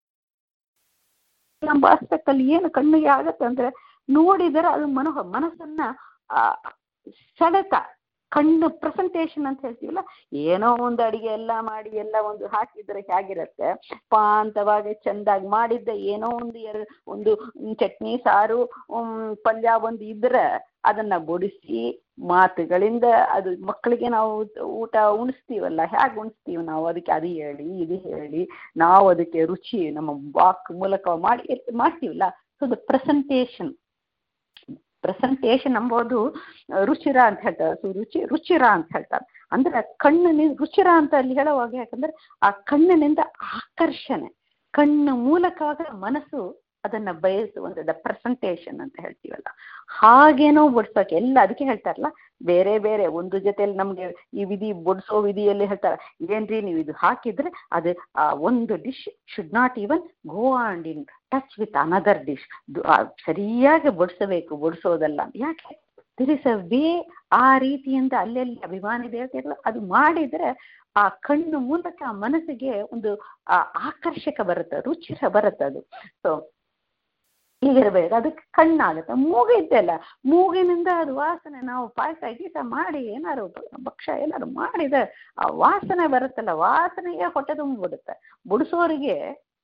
ನಮ್ಮ ಆಸ್ಪೆಕ್ಟ್ ಅಲ್ಲಿ ಏನು ಕಣ್ಣಿಗೆ ಆಗತ್ತೆ ಅಂದ್ರೆ, ನೋಡಿದರೆ ಅದು ಮನೋಹ ಮನಸ್ಸನ್ನ ಆ ಸೆಳೆತ, ಕಣ್ಣು ಪ್ರೆಸೆಂಟೇಷನ್ ಅಂತ ಹೇಳ್ತೀವಲ್ಲ, ಏನೋ ಒಂದು ಅಡಿಗೆ ಎಲ್ಲ ಮಾಡಿ ಎಲ್ಲ ಒಂದು ಹಾಕಿದ್ರೆ ಹೇಗಿರುತ್ತೆ, ಪಾಂತವಾಗಿ ಚೆಂದಾಗಿ ಮಾಡಿದ್ದೆ ಏನೋ ಒಂದು ಎರಡು ಒಂದು ಚಟ್ನಿ, ಸಾರು, ಪಲ್ಯ ಒಂದು ಇದ್ರೆ ಅದನ್ನ ಬಡಿಸಿ ಮಾತುಗಳಿಂದ ಅದು ಮಕ್ಕಳಿಗೆ ನಾವು ಊಟ ಉಣಿಸ್ತೀವಲ್ಲ, ಹೇಗೆ ಉಣಿಸ್ತೀವಿ ನಾವು, ಅದಕ್ಕೆ ಅದು ಹೇಳಿ ಇದು ಹೇಳಿ ನಾವು ಅದಕ್ಕೆ ರುಚಿ ನಮ್ಮ ವಾಕ್ ಮೂಲಕ ಮಾಡಿ ಮಾಡ್ತೀವಲ್ಲ. ಸೊ ದ ಪ್ರೆಸೆಂಟೇಷನ್, ಪ್ರೆಸೆಂಟೇಷನ್ ಎಂಬುದು ರುಚಿರ ಅಂತ ಹೇಳ್ತಾರೆ. ಸೊ ರುಚಿ ರುಚಿರ ಅಂತ ಹೇಳ್ತಾರೆ. ಅಂದ್ರೆ ಕಣ್ಣಿನಿಂದ ರುಚಿರ ಅಂತ ಅಲ್ಲಿ ಹೇಳುವಾಗ, ಯಾಕಂದ್ರೆ ಆ ಕಣ್ಣಿನಿಂದ ಆಕರ್ಷಣೆ, ಕಣ್ಣು ಮೂಲಕವಾಗ ಮನಸ್ಸು ಅದನ್ನ ಬಯಸುವಂಥದ್ದು ಪ್ರೆಸೆಂಟೇಷನ್ ಅಂತ ಹೇಳ್ತೀವಲ್ಲ, ಹಾಗೇನೋ ಬಡಿಸೋಕೆ ಎಲ್ಲ ಅದಕ್ಕೆ ಹೇಳ್ತಾರಲ್ಲ. ಬೇರೆ ಬೇರೆ ಒಂದು ಜೊತೆಯಲ್ಲಿ ನಮ್ಗೆ ಈ ವಿಧಿ ಬಡಿಸೋ ವಿಧಿಯಲ್ಲಿ ಹೇಳ್ತಾರೆ, ಏನ್ರಿ ನೀವು ಇದು ಹಾಕಿದ್ರೆ ಅದು ಆ ಒಂದು dish should not even go and in touch with another dish. ಸರಿಯಾಗಿ ಬಡಿಸಬೇಕು, ಬಡಿಸೋದಲ್ಲ. ಯಾಕೆ ದಿರ್ ಇಸ್ ಅ ವೇ. ಆ ರೀತಿಯಿಂದ ಅಲ್ಲೆಲ್ಲಿ ಅಭಿಮಾನಿ ದೇವತೆಗಳು ಅದು ಮಾಡಿದ್ರೆ ಆ ಕಣ್ಣು ಮೂಲಕ ಮನಸ್ಸಿಗೆ ಒಂದು ಆಕರ್ಷಕ ಬರುತ್ತೆ, ರುಚಿರ ಬರುತ್ತೆ ಅದು. ಸೊ ಹೀಗಿರ್ಬೇಕು, ಅದಕ್ಕೆ ಕಣ್ಣಾಗುತ್ತೆ. ಮೂಗು ಇದ್ದಲ್ಲ, ಮೂಗಿನಿಂದ ಅದು ವಾಸನೆ, ನಾವು ಪಾಯಸ ಗೀಸ ಮಾಡಿ ಏನಾರು ಭಕ್ಷ್ಯ ಏನಾರು ಮಾಡಿದ್ರೆ ಆ ವಾಸನೆ ಬರುತ್ತಲ್ಲ, ವಾಸನೆಗೆ ಹೊಟ್ಟೆ ತುಂಬಿಬಿಡುತ್ತೆ. ಬುಡಿಸೋರಿಗೆ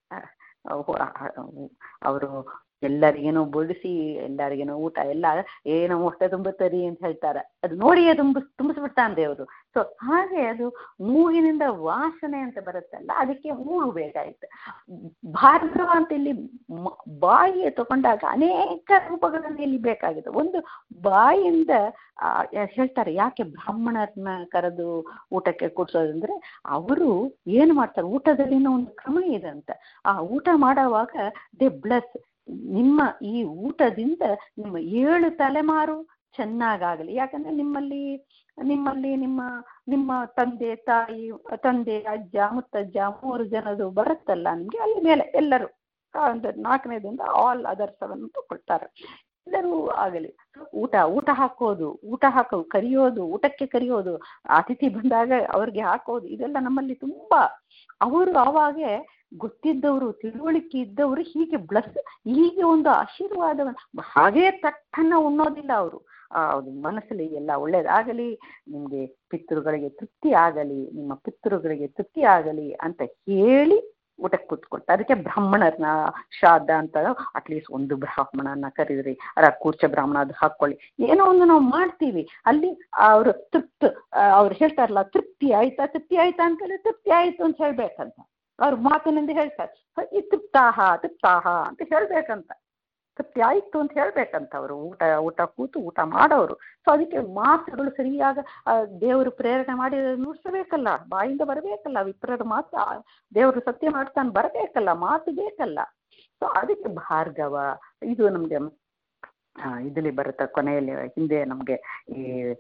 ಅವರು ಎಲ್ಲರಿಗೇನೋ ಬಡಿಸಿ ಎಲ್ಲರಿಗೇನೋ ಊಟ ಎಲ್ಲ ಏನೋ ಹೊಟ್ಟೆ ತುಂಬುತ್ತರಿ ಅಂತ ಹೇಳ್ತಾರೆ. ಅದು ನೋಡಿಯೇ ತುಂಬ ತುಂಬಿಸ್ಬಿಡ್ತಾನೆ ದೇವರು. ಸೊ ಹಾಗೆ ಅದು ಮೂಗಿನಿಂದ ವಾಸನೆ ಅಂತ ಬರುತ್ತಲ್ಲ, ಅದಕ್ಕೆ ಮೂಗು ಬೇಕಾಯ್ತು. ಭಾರ್ಗವ ಅಂತ ಇಲ್ಲಿ ಬಾಯಿಗೆ ತಗೊಂಡಾಗ ಅನೇಕ ರೂಪಗಳನ್ನು ಇಲ್ಲಿ ಬೇಕಾಗಿದೆ. ಒಂದು ಬಾಯಿಯಿಂದ ಹೇಳ್ತಾರೆ, ಯಾಕೆ ಬ್ರಾಹ್ಮಣರನ್ನ ಕರೆದು ಊಟಕ್ಕೆ ಕೂಡ್ಸೋದಂದ್ರೆ ಅವರು ಏನು ಮಾಡ್ತಾರೆ, ಊಟದಲ್ಲಿನೂ ಒಂದು ಕ್ರಮ ಇದೆ ಅಂತ. ಆ ಊಟ ಮಾಡೋವಾಗ ದೇ ಬ್ಲೆಸ್, ನಿಮ್ಮ ಈ ಊಟದಿಂದ ನಿಮ್ಮ ಏಳು ತಲೆಮಾರು ಚೆನ್ನಾಗಾಗಲಿ. ಯಾಕಂದ್ರೆ ನಿಮ್ಮಲ್ಲಿ ನಿಮ್ಮಲ್ಲಿ ನಿಮ್ಮ ನಿಮ್ಮ ತಂದೆ ತಾಯಿ, ತಂದೆ ಅಜ್ಜ ಮುತ್ತಜ್ಜ ಮೂರು ಜನದು ಬರುತ್ತಲ್ಲ ನಿಮ್ಗೆ, ಅಲ್ಲಿ ಮೇಲೆ ಎಲ್ಲರೂ ಒಂದು ನಾಲ್ಕನೇದಿಂದ ಆಲ್ ಅದರ್ಸ್ ಅನ್ನು ತಗೊಳ್ತಾರೆ. ಎಲ್ಲರೂ ಆಗಲಿ. ಊಟ ಊಟ ಹಾಕೋದು, ಊಟ ಹಾಕೋದು, ಕರಿಯೋದು, ಊಟಕ್ಕೆ ಕರಿಯೋದು, ಅತಿಥಿ ಬಂದಾಗ ಅವ್ರಿಗೆ ಹಾಕೋದು, ಇದೆಲ್ಲ ನಮ್ಮಲ್ಲಿ ತುಂಬಾ. ಅವರು ಆವಾಗೆ ಗೊತ್ತಿದ್ದವರು, ತಿಳುವಳಿಕೆ ಇದ್ದವರು ಹೀಗೆ ಬ್ಲಸ್, ಹೀಗೆ ಒಂದು ಆಶೀರ್ವಾದವನ್ನು ಹಾಗೇ ತಟ್ಟನ್ನ ಉಣ್ಣೋದಿಲ್ಲ ಅವರು. ಅದು ಮನಸ್ಸಲ್ಲಿ ಎಲ್ಲ ಒಳ್ಳೇದಾಗಲಿ, ನಿಮಗೆ ಪಿತೃಗಳಿಗೆ ತೃಪ್ತಿ ಆಗಲಿ, ನಿಮ್ಮ ಪಿತೃಗಳಿಗೆ ತೃಪ್ತಿ ಆಗಲಿ ಅಂತ ಹೇಳಿ ಊಟಕ್ಕೆ ಕೂತ್ಕೊಳ್ತಾರೆ. ಅದಕ್ಕೆ ಬ್ರಾಹ್ಮಣರನ್ನ ಶ್ರಾದ್ದ ಅಂತ, ಅಟ್ಲೀಸ್ಟ್ ಒಂದು ಬ್ರಾಹ್ಮಣನ ಕರೀದ್ರಿ, ಅರ ಕೂರ್ಚ ಬ್ರಾಹ್ಮಣ ಅದು ಹಾಕೊಳ್ಳಿ, ಏನೋ ಒಂದು ನಾವು ಮಾಡ್ತೀವಿ. ಅಲ್ಲಿ ಅವರು ತೃಪ್ತ, ಅವ್ರು ಹೇಳ್ತಾರಲ್ಲ ತೃಪ್ತಿ ಆಯ್ತಾ, ತೃಪ್ತಿ ಆಯ್ತಾ ಅಂತೇಳಿ ತೃಪ್ತಿ ಆಯ್ತು ಅಂತ ಹೇಳ್ಬೇಕಂತ ಅವ್ರ ಮಾತಿನಿಂದ ಹೇಳ್ತಾರೆ. ಈ ತೃಪ್ತಾಹ ತೃಪ್ತಾಹ ಅಂತ ಹೇಳ್ಬೇಕಂತ, ತೃಪ್ತಿ ಆಯ್ತು ಅಂತ ಹೇಳ್ಬೇಕಂತ ಅವರು. ಊಟ ಊಟ ಕೂತು ಊಟ ಮಾಡೋರು. ಸೊ ಅದಕ್ಕೆ ಮಾತುಗಳು ಸರಿಯಾಗ ದೇವರು ಪ್ರೇರಣೆ ಮಾಡಿ ನುಡಿಸಬೇಕಲ್ಲ, ಬಾಯಿಂದ ಬರಬೇಕಲ್ಲ. ವಿಪ್ರರ ಮಾತು ದೇವರು ಸತ್ಯ ಮಾಡ್ತಾನೆ ಬರಬೇಕಲ್ಲ, ಮಾತು ಬೇಕಲ್ಲ. ಸೊ ಅದಕ್ಕೆ ಭಾರ್ಗವ ಇದು ನಮ್ಗೆ ಇದರಲ್ಲಿ ಬರುತ್ತೆ. ಕೊನೆಯಲ್ಲಿ ಹಿಂದೆ ನಮ್ಗೆ ಈ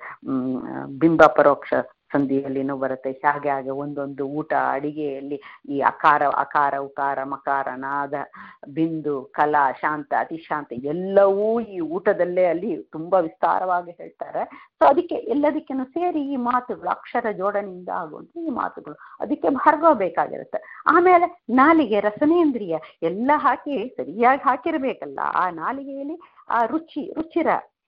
ಬಿಂಬ ಪರೋಕ್ಷ ಸಂಧಿಯಲ್ಲಿನೂ ಬರುತ್ತೆ. ಹಾಗೆ ಹಾಗೆ ಒಂದೊಂದು ಊಟ ಅಡಿಗೆಯಲ್ಲಿ ಈ ಅಕಾರ ಅಕಾರ ಉಕಾರ ಮಕಾರ ನಾದ ಬಿಂದು ಕಲಾ ಶಾಂತ ಅತಿಶಾಂತ ಎಲ್ಲವೂ ಈ ಊಟದಲ್ಲೇ ಅಲ್ಲಿ ತುಂಬಾ ವಿಸ್ತಾರವಾಗಿ ಹೇಳ್ತಾರೆ. ಸೊ ಅದಕ್ಕೆ ಎಲ್ಲದಕ್ಕೇನು ಸೇರಿ ಈ ಮಾತುಗಳು ಅಕ್ಷರ ಜೋಡಣೆಯಿಂದ ಆಗುವಂತ ಈ ಮಾತುಗಳು, ಅದಕ್ಕೆ ಭಾರ್ಗವ ಬೇಕಾಗಿರುತ್ತೆ. ಆಮೇಲೆ ನಾಲಿಗೆ ರಸನೇಂದ್ರಿಯ ಎಲ್ಲ ಹಾಕಿ ಸರಿಯಾಗಿ ಹಾಕಿರ್ಬೇಕಲ್ಲ. ಆ ನಾಲಿಗೆಯಲ್ಲಿ ಆ ರುಚಿ ರುಚಿರ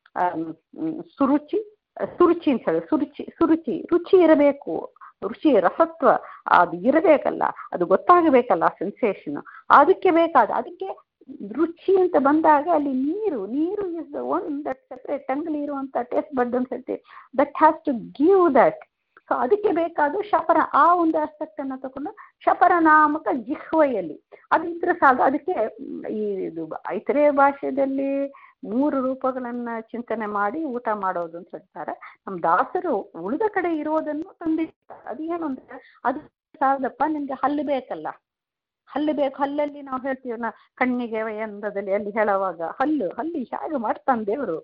ಸುರುಚಿ ಸುರುಚಿ ಅಂತ ಹೇಳಿ ಸುರುಚಿ ಸುರುಚಿ ರುಚಿ ಇರಬೇಕು, ರುಚಿ ರಸತ್ವ ಅದು ಇರಬೇಕಲ್ಲ, ಅದು ಗೊತ್ತಾಗಬೇಕಲ್ಲ ಸೆನ್ಸೇಷನ್. ಅದಕ್ಕೆ ಬೇಕಾದ ಅದಕ್ಕೆ ರುಚಿ ಅಂತ ಬಂದಾಗ ಅಲ್ಲಿ ನೀರು ನೀರು ಇಸ್ ಒನ್ ದಟ್ ಸೆಪರೇಟ್ ಟಂಗಲ್ಲಿ ಇರುವಂತ ಟೇಸ್ಟ್ ಬಡ್ ಅಂತ ಹೇಳ್ತೀವಿ, that has to give that. So ಅದಕ್ಕೆ ಬೇಕಾದ ಶಪರ, ಆ ಒಂದು ಆಸ್ಪೆಕ್ಟ್ ಅನ್ನ ತಗೊಂಡು ಶಪರ ನಾಮಕ ಜಿಹ್ವೆಯಲ್ಲಿ ಅದು ಇದ್ರೆ ಸಾಕು. ಅದಕ್ಕೆ ಈ ಇದು ಐತರೇ ಭಾಷೆಯಲ್ಲಿ ಮೂರು ರೂಪಗಳನ್ನ ಚಿಂತನೆ ಮಾಡಿ ಊಟ ಮಾಡೋದು ಅಂತ ಹೇಳ್ತಾರೆ. ನಮ್ಮ ದಾಸರು ಉಳಿದ ಕಡೆ ಇರೋದನ್ನು ತಂದಿರ್ತಾರೆ. ಅದೇನು ಅಂದ್ರೆ ಅದು ಸಾಲದಪ್ಪ, ನಿಮ್ಗೆ ಹಲ್ಲು ಬೇಕಲ್ಲ, ಹಲ್ಲು ಬೇಕು. ಹಲ್ಲಲ್ಲಿ ನಾವು ಹೇಳ್ತೀವಿ ನಾ ಕಣ್ಣಿಗೆ ಎಂದದಲ್ಲಿ ಅಲ್ಲಿ ಹೇಳುವಾಗ ಹಲ್ಲು ಹಲ್ಲಿ ಹೇಗೆ ಮಾಡ್ತಾನೆ ದೇವರು,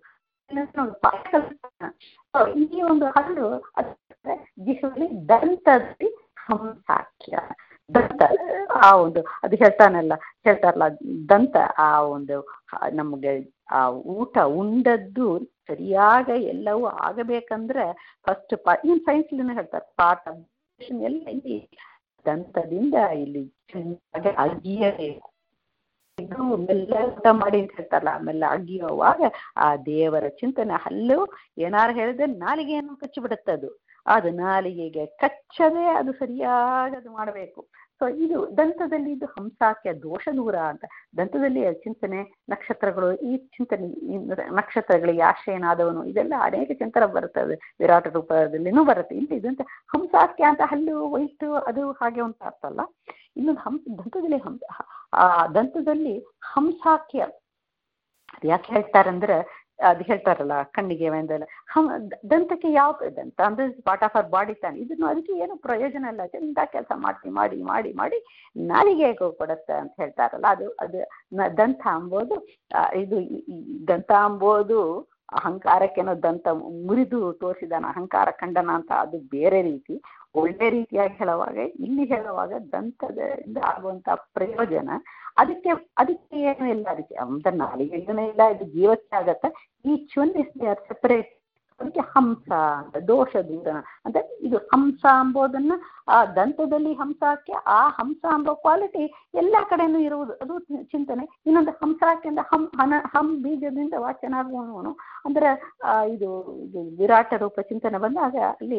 ಈ ಒಂದು ಹಲ್ಲು ಜಿಹ್ವಲಿ ದಂತದಲ್ಲಿ ಹಂಸಾಖ್ಯ, ದಂತ ಆ ಒಂದು ಅದು ಹೇಳ್ತಾನಲ್ಲ ಹೇಳ್ತಾರಲ್ಲ ದಂತ, ಆ ಒಂದು ನಮ್ಗೆ ಆ ಊಟ ಉಂಡದ್ದು ಸರಿಯಾಗ ಎಲ್ಲವೂ ಆಗಬೇಕಂದ್ರೆ ಫಸ್ಟ್ ಪಾ ಇನ್ ಸೈನ್ಸ್ಲಿನ ಹೇಳ್ತಾರೆ ಪಾಠ ಎಲ್ಲ ಇಲ್ಲಿ ದಂತದಿಂದ ಇಲ್ಲಿ ಚೆನ್ನಾಗಿ ಅಗಿಯಬೇಕು. ಮೆಲ್ಲ ಊಟ ಮಾಡಿ ಅಂತ ಹೇಳ್ತಾರಲ್ಲ, ಆಮೇಲೆ ಅಗಿಯುವಾಗ ಆ ದೇವರ ಚಿಂತನೆ. ಹಲ್ಲು ಏನಾರು ಹೇಳಿದ್ರೆ ನಾಲಿಗೆಯನ್ನು ಕಚ್ಚಿಬಿಡುತ್ತೆ, ಅದು ಅದು ನಾಲಿಗೆಗೆ ಕಚ್ಚದೆ ಅದು ಸರಿಯಾಗಿ ಅದು ಮಾಡಬೇಕು. ಸೊ ಇದು ದಂತದಲ್ಲಿ ಇದು ಹಂಸಾಖ್ಯ ದೋಷ ದೂರ ಅಂತ. ದಂತದಲ್ಲಿ ಚಿಂತನೆ ನಕ್ಷತ್ರಗಳು, ಈ ಚಿಂತನೆ ನಕ್ಷತ್ರಗಳಿಗೆ ಆಶ್ರಯನಾದವನು, ಇದೆಲ್ಲ ಅನೇಕ ಚಿಂತನೆ ಬರ್ತದೆ. ವಿರಾಟ ರೂಪದಲ್ಲಿನೂ ಬರುತ್ತೆ. ಇಲ್ಲಿ ಇದಂತ ಹಂಸಾಖ್ಯ ಅಂತ ಹಲ್ಲು ವೈಟು ಅದು ಹಾಗೆ ಅಂತ ಅರ್ಥಲ್ಲ. ಇನ್ನೊಂದು ಹಂಸ ದಂತದಲ್ಲಿ ಹಂಸ ಆ ದಂತದಲ್ಲಿ ಹಂಸಾಖ್ಯ ಅದು ಯಾಕೆ ಹೇಳ್ತಾರಂದ್ರೆ ಅದು ಹೇಳ್ತಾರಲ್ಲ ಕಣ್ಣಿಗೆ ಒಂದೆಲ್ಲ ಹಂ ದಂತಕ್ಕೆ ಯಾವ ದಂತ ಅಂದ್ರೆ ಪಾರ್ಟ್ ಆಫ್ ಅವರ್ ಬಾಡಿ ತಾನೆ. ಇದನ್ನು ಅದಕ್ಕೆ ಏನು ಪ್ರಯೋಜನ ಇಲ್ಲ, ಇಂಥ ಕೆಲಸ ಮಾಡ್ತೀವಿ ಮಾಡಿ ಮಾಡಿ ಮಾಡಿ ನಾಲಿಗೆ ಕೊಡುತ್ತೆ ಅಂತ ಹೇಳ್ತಾರಲ್ಲ. ಅದು ಅದು ದಂತ ಅಂಬೋದು ಇದು ದಂತ ಅಂಬೋದು ಅಹಂಕಾರಕ್ಕೇನೋ ದಂತ ಮುರಿದು ತೋರಿಸಿದಾನ ಅಹಂಕಾರ ಖಂಡನ ಅಂತ, ಅದು ಬೇರೆ ರೀತಿ. ಒಳ್ಳೆ ರೀತಿಯಾಗಿ ಹೇಳುವಾಗ, ಇಲ್ಲಿ ಹೇಳುವಾಗ ದಂತದಿಂದ ಆಗುವಂತ ಪ್ರಯೋಜನ ಅದಕ್ಕೆ ಅದಕ್ಕೆ ಏನು ಇಲ್ಲ, ಅದಕ್ಕೆ ಅಂತ ನಾಲಿಗೆಗೇನೂ ಇಲ್ಲ, ಇದು ಜೀವಕ್ಕೆ ಆಗತ್ತೆ. Each one is they are separate. ಅದಕ್ಕೆ ಹಂಸ ಅಂತ, ದೋಷ ದೂರ ಅಂತ. ಇದು ಹಂಸ ಅಂಬೋದನ್ನ ಆ ದಂತದಲ್ಲಿ ಹಂಸಕ್ಕೆ ಆ ಹಂಸ ಅಂಬೋ ಕ್ವಾಲಿಟಿ ಎಲ್ಲ ಕಡೆನೂ ಇರುವುದು, ಅದು ಚಿಂತನೆ. ಇನ್ನೊಂದು ಹಂಸಕ್ಕೆ ಅಂದ್ರೆ ಹಂ ಹನ ಹಂ ಬೀಜದಿಂದ ವಾಚನಾಗುವವನು ಅಂದ್ರೆ ಆ ಇದು ಇದು ವಿರಾಟ ರೂಪ ಚಿಂತನೆ ಬಂದಾಗ ಅಲ್ಲಿ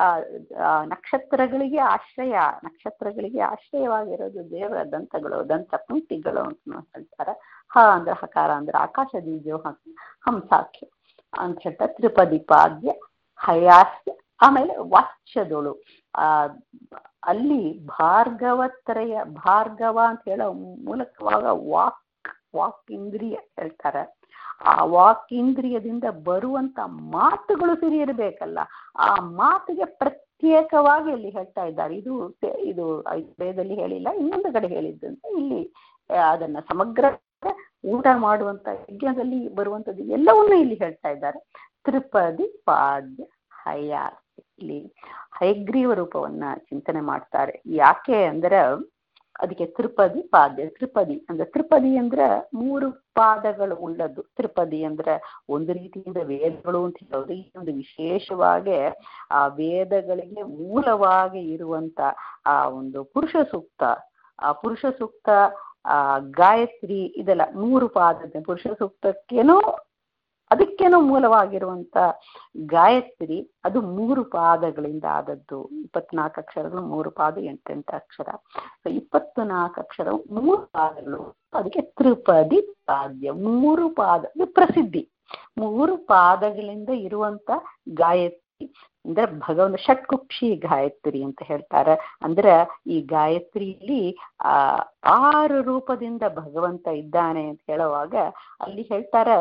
ಆ ನಕ್ಷತ್ರಗಳಿಗೆ ಆಶ್ರಯ, ನಕ್ಷತ್ರಗಳಿಗೆ ಆಶ್ರಯವಾಗಿರೋದು ದೇವರ ದಂತಗಳು, ದಂತ ಪಂಕ್ತಿಗಳು ಅಂತ ಹೇಳ್ತಾರೆ. ಹ ಅಂದ್ರೆ ಹಕಾರ ಅಂದ್ರೆ ಆಕಾಶ ಬೀಜೋ ಹಂಸಾಖ್ಯ ಅಂತ ಹೇಳ್ತಾರೆ. ತ್ರಿಪದಿಪಾದ್ಯ ಹಯಾಸ್ಯ. ಆಮೇಲೆ ವಾಚ್ಯದೊಳು ಆ ಅಲ್ಲಿ ಭಾರ್ಗವತ್ರಯ, ಭಾರ್ಗವ ಅಂತ ಹೇಳೋ ಮೂಲಕವಾಗ ವಾಕ್ ವಾಕ್ ಇಂದ್ರಿಯ ಹೇಳ್ತಾರೆ. ಆ ವಾಕ್ ಇಂದ್ರಿಯದಿಂದ ಬರುವಂತ ಮಾತುಗಳು ಸರಿ ಇರಬೇಕಲ್ಲ, ಆ ಮಾತಿಗೆ ಪ್ರತ್ಯೇಕವಾಗಿ ಇಲ್ಲಿ ಹೇಳ್ತಾ ಇದ್ದಾರೆ. ಇದು ಇದು ವೇದದಲ್ಲಿ ಹೇಳಿಲ್ಲ, ಇನ್ನೊಂದು ಕಡೆ ಹೇಳಿದ್ದಂತೆ ಇಲ್ಲಿ ಅದನ್ನ ಸಮಗ್ರ ಊಟ ಮಾಡುವಂತ ಯಜ್ಞದಲ್ಲಿ ಬರುವಂತದ್ದು ಎಲ್ಲವನ್ನೂ ಇಲ್ಲಿ ಹೇಳ್ತಾ ಇದ್ದಾರೆ. ತ್ರಿಪದಿ ಪಾದ್ಯ ಹಯಾಸ್ಯ, ಇಲ್ಲಿ ಹಯಗ್ರೀವ ರೂಪವನ್ನ ಚಿಂತನೆ ಮಾಡ್ತಾರೆ. ಯಾಕೆ ಅಂದ್ರೆ ಅದಕ್ಕೆ ತ್ರಿಪದಿ ಪಾದ್ಯ. ತ್ರಿಪದಿ ಅಂದ್ರೆ ತ್ರಿಪದಿ ಅಂದ್ರೆ ಮೂರು ಪಾದಗಳು ಉಳ್ಳದ್ದು. ತ್ರಿಪದಿ ಅಂದ್ರೆ ಒಂದು ರೀತಿಯಿಂದ ವೇದಗಳು ಅಂತ ಹೇಳೋದು, ಇನ್ನೊಂದು ವಿಶೇಷವಾಗಿ ಆ ವೇದಗಳಿಗೆ ಮೂಲವಾಗಿ ಇರುವಂತ ಆ ಒಂದು ಪುರುಷ ಸೂಕ್ತ, ಆ ಪುರುಷ ಸೂಕ್ತ, ಆ ಗಾಯತ್ರಿ, ಇದೆಲ್ಲ ಮೂರು ಪಾದ. ಪುರುಷ ಸೂಕ್ತಕ್ಕೇನೋ ಅದಕ್ಕೇನೋ ಮೂಲವಾಗಿರುವಂತ ಗಾಯತ್ರಿ ಅದು ಮೂರು ಪಾದಗಳಿಂದ ಆದದ್ದು. ಇಪ್ಪತ್ನಾಲ್ಕು ಅಕ್ಷರಗಳು, ಮೂರು ಪಾದ, ಎಂಟೆಂಟು ಅಕ್ಷರ, ಇಪ್ಪತ್ತು ನಾಲ್ಕು ಅಕ್ಷರ, ಮೂರು ಪಾದಗಳು. ಅದಕ್ಕೆ ತ್ರಿಪದಿ ಪಾದ್ಯ, ಮೂರು ಪಾದ, ಇದು ಪ್ರಸಿದ್ಧಿ. ಮೂರು ಪಾದಗಳಿಂದ ಇರುವಂತ ಗಾಯತ್ರಿ ಅಂದ್ರೆ ಭಗವಂತ ಷಟ್ಕುಕ್ಷಿ ಗಾಯತ್ರಿ ಅಂತ ಹೇಳ್ತಾರೆ. ಅಂದ್ರೆ ಈ ಗಾಯತ್ರಿಯಲ್ಲಿ ಆ ಆರು ರೂಪದಿಂದ ಭಗವಂತ ಇದ್ದಾನೆ ಅಂತ ಹೇಳುವಾಗ ಅಲ್ಲಿ ಹೇಳ್ತಾರೆ,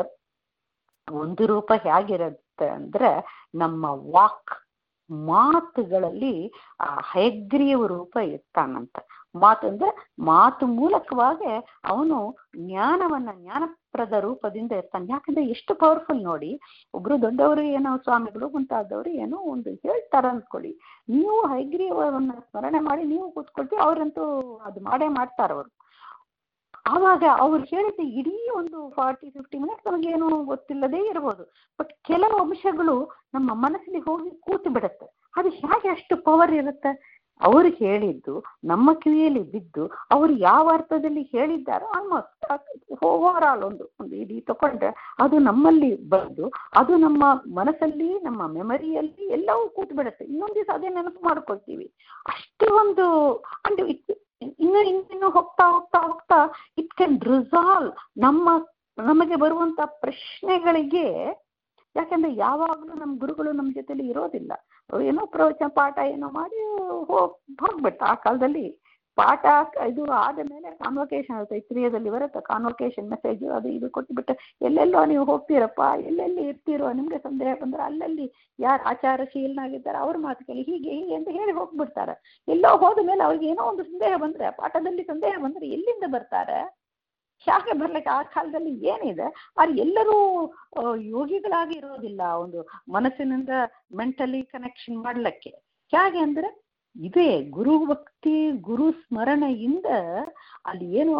ಒಂದು ರೂಪ ಹೇಗಿರುತ್ತೆ ಅಂದ್ರೆ ನಮ್ಮ ವಾಕ್ ಮಾತುಗಳಲ್ಲಿ ಆ ಹಯಗ್ರೀವ ರೂಪ ಇರ್ತಾನಂತ. ಮಾತು ಅಂದ್ರೆ ಮಾತು ಮೂಲಕವಾಗಿ ಅವನು ಜ್ಞಾನವನ್ನ ಜ್ಞಾನಪ್ರದ ರೂಪದಿಂದ ಇರ್ತಾನೆ. ಯಾಕಂದ್ರೆ ಎಷ್ಟು ಪವರ್ಫುಲ್ ನೋಡಿ. ಒಬ್ರು ದೊಡ್ಡವರು ಏನೋ ಸ್ವಾಮಿಗಳು ಮುಂತಾದವರು ಏನೋ ಒಂದು ಹೇಳ್ತಾರ ಅಂದ್ಕೊಳ್ಳಿ, ನೀವು ಹಯಗ್ರೀವವನ್ನ ಸ್ಮರಣೆ ಮಾಡಿ ನೀವು ಕೂತ್ಕೊಳ್ತೀವಿ, ಅವ್ರಂತೂ ಅದು ಮಾಡೇ ಮಾಡ್ತಾರ ಅವರು. ಆವಾಗ ಅವ್ರು ಹೇಳಿದ ಇಡೀ ಒಂದು ಫಾರ್ಟಿ ಫಿಫ್ಟಿ ಮಿನಿಟ್ಸ್ ನಮಗೇನು ಗೊತ್ತಿಲ್ಲದೇ ಇರ್ಬೋದು, ಬಟ್ ಕೆಲವು ಅಂಶಗಳು ನಮ್ಮ ಮನಸ್ಸಲ್ಲಿ ಹೋಗಿ ಕೂತು ಬಿಡುತ್ತೆ. ಅದು ಹೇಗೆ ಅಷ್ಟು ಪವರ್ ಇರುತ್ತೆ? ಅವ್ರು ಹೇಳಿದ್ದು ನಮ್ಮ ಕಿವಿಯಲ್ಲಿ ಬಿದ್ದು ಅವ್ರು ಯಾವ ಅರ್ಥದಲ್ಲಿ ಹೇಳಿದ್ದಾರೋ ಆಲ್ಮೋಸ್ಟ್ ಓವರ್ ಆಲ್ ಒಂದು ಒಂದು ಇಡೀ ತಗೊಂಡ್ರೆ ಅದು ನಮ್ಮಲ್ಲಿ ಬಂದು ಅದು ನಮ್ಮ ಮನಸ್ಸಲ್ಲಿ, ನಮ್ಮ ಮೆಮರಿಯಲ್ಲಿ ಎಲ್ಲವೂ ಕೂತು ಬಿಡುತ್ತೆ. ಇನ್ನೊಂದು ದಿವಸ ಅದೇ ನೆನಪು ಮಾಡ್ಕೊಳ್ತೀವಿ. ಅಷ್ಟು ಒಂದು ಅಂಡ್ ಇನ್ನು ಇನ್ನು ಹೋಗ್ತಾ ಹೋಗ್ತಾ ಹೋಗ್ತಾ ಇಟ್ ಕ್ಯಾನ್ ರಿಸಾಲ್ವ್ ನಮ್ಮ ನಮಗೆ ಬರುವಂತ ಪ್ರಶ್ನೆಗಳಿಗೆ. ಯಾಕಂದ್ರೆ ಯಾವಾಗಲೂ ನಮ್ಮ ಗುರುಗಳು ನಮ್ಮ ಜೊತೆಲಿ ಇರೋದಿಲ್ಲ. ಅವ್ರು ಏನೋ ಪ್ರವಚನ ಪಾಠ ಏನೋ ಮಾಡಿ ಹೋಗ್ ಹೋಗ್ಬಿಟ್ಟು ಆ ಕಾಲದಲ್ಲಿ ಪಾಠ ಇದು ಆದ ಮೇಲೆ ಕಾನ್ವೊಕೇಶನ್ ಆಗುತ್ತೆ, ಇತ್ರೀಯದಲ್ಲಿ ಬರುತ್ತೆ ಕಾನ್ವೊಕೇಶನ್ ಮೆಸೇಜ್, ಅದು ಇದು ಕೊಟ್ಟುಬಿಟ್ಟು ಎಲ್ಲೆಲ್ಲೋ ನೀವು ಹೋಗ್ತೀರಪ್ಪ, ಎಲ್ಲೆಲ್ಲಿ ಇರ್ತೀರೋ, ನಿಮ್ಗೆ ಸಂದೇಹ ಬಂದ್ರೆ ಅಲ್ಲಲ್ಲಿ ಯಾರು ಆಚಾರಶೀಲನಾಗಿದ್ದಾರೆ ಅವ್ರ ಮಾತು ಕೇಳಿ ಹೀಗೆ ಹೀಗೆ ಅಂತ ಹೇಳಿ ಹೋಗ್ಬಿಡ್ತಾರೆ. ಎಲ್ಲೋ ಹೋದ ಮೇಲೆ ಅವ್ರಿಗೆ ಏನೋ ಒಂದು ಸಂದೇಹ ಬಂದ್ರೆ, ಪಾಠದಲ್ಲಿ ಸಂದೇಹ ಬಂದ್ರೆ ಎಲ್ಲಿಂದ ಬರ್ತಾರೆ? ಯಾಕೆ ಬರ್ಲಿಕ್ಕೆ? ಆ ಕಾಲದಲ್ಲಿ ಏನಿದೆ, ಅವ್ರು ಎಲ್ಲರೂ ಯೋಗಿಗಳಾಗಿ ಇರೋದಿಲ್ಲ ಒಂದು ಮನಸ್ಸಿನಿಂದ ಮೆಂಟಲಿ ಕನೆಕ್ಷನ್ ಮಾಡ್ಲಿಕ್ಕೆ. ಹೇಗೆ ಅಂದ್ರೆ ಇದೇ ಗುರು ಭಕ್ತಿ ಗುರು ಸ್ಮರಣೆಯಿಂದ ಅಲ್ಲಿ ಏನು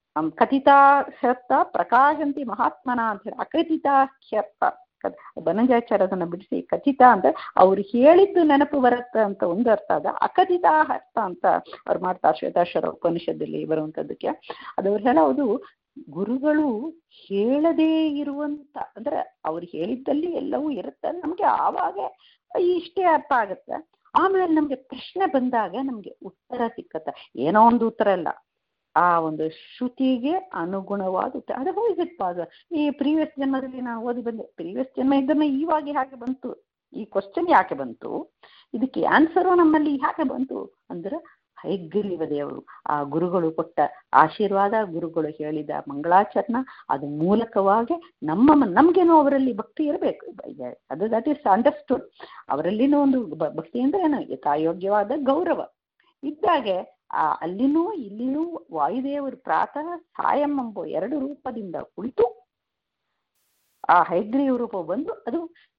ಕಥಿತಾ ಕ್ಷರ್ತ ಪ್ರಕಾಶಂತಿ ಮಹಾತ್ಮನ ಅಂತ ಹೇಳಿ, ಅಕಥಿತಾ ಕ್ಷರ್ತ ಬನಂಜಾಚಾರ್ಯದನ್ನ ಬಿಡಿಸಿ ಕಥಿತ ಅಂದ್ರೆ ಅವ್ರು ಹೇಳಿದ್ದು ನೆನಪು ಬರುತ್ತೆ ಅಂತ ಒಂದು ಅರ್ಥ ಅದ, ಅಕಥಿತ ಅರ್ಥ ಅಂತ ಅವ್ರು ಮಾಡ್ತಾರೆ ಶ್ವೇತಾಶ್ವರ ಉಪನಿಷತ್ತಲ್ಲಿ ಬರುವಂತದ್ದಕ್ಕೆ. ಅದವ್ರು ಹೇಳೋದು ಗುರುಗಳು ಹೇಳದೇ ಇರುವಂತ ಅಂದ್ರೆ ಅವ್ರು ಹೇಳಿದ್ದಲ್ಲಿ ಎಲ್ಲವೂ ಇರುತ್ತೆ, ನಮ್ಗೆ ಆವಾಗ ಇಷ್ಟೇ ಅರ್ಥ ಆಗುತ್ತೆ. ಆಮೇಲೆ ನಮ್ಗೆ ಪ್ರಶ್ನೆ ಬಂದಾಗ ನಮ್ಗೆ ಉತ್ತರ ಸಿಕ್ಕತ್ತ. ಏನೋ ಒಂದು ಉತ್ತರ ಇಲ್ಲ, ಆ ಒಂದು ಶ್ರುತಿಗೆ ಅನುಗುಣವಾದ ಉತ್ತರ. ಅದು ಹೋಗಿಟ್ ಪಾದ ಈ ಪ್ರೀವಿಯಸ್ ಜನ್ಮದಲ್ಲಿ ನಾವು ಓದಿ ಬಂದೆ, ಪ್ರೀವಿಯಸ್ ಜನ್ಮ ಇದನ್ನ ಇವಾಗ ಯಾಕೆ ಬಂತು, ಈ ಕ್ವಶನ್ ಯಾಕೆ ಬಂತು, ಇದಕ್ಕೆ ಆನ್ಸರು ನಮ್ಮಲ್ಲಿ ಯಾಕೆ ಬಂತು ಅಂದ್ರೆ ಹಯಗ್ರೀವ ದೇವರು ಆ ಗುರುಗಳು ಕೊಟ್ಟ ಆಶೀರ್ವಾದ, ಗುರುಗಳು ಹೇಳಿದ ಮಂಗಳಾಚರಣ, ಅದು ಮೂಲಕವಾಗಿ ನಮ್ಮ ನಮ್ಗೇನೋ ಅವರಲ್ಲಿ ಭಕ್ತಿ ಇರಬೇಕು. ಅದು ದಟ್ ಈಸ್ ಅಂಡರ್ಸ್ಟುಡ್. ಅವರಲ್ಲಿನೂ ಒಂದು ಭಕ್ತಿ ಅಂದ್ರೆ ಏನು, ಯಥಾಯೋಗ್ಯವಾದ ಗೌರವ ಇದ್ದಾಗೆ ಆ ಅಲ್ಲಿನೂ ಇಲ್ಲಿನೂ ವಾಯುದೇವರು ಪ್ರಾತಃ ಸಾಯಂ ಎಂಬ ಎರಡು ರೂಪದಿಂದ ಕುಳಿತು ಆ ಹಯಗ್ರೀವ ರೂಪ ಬಂದು ಅದು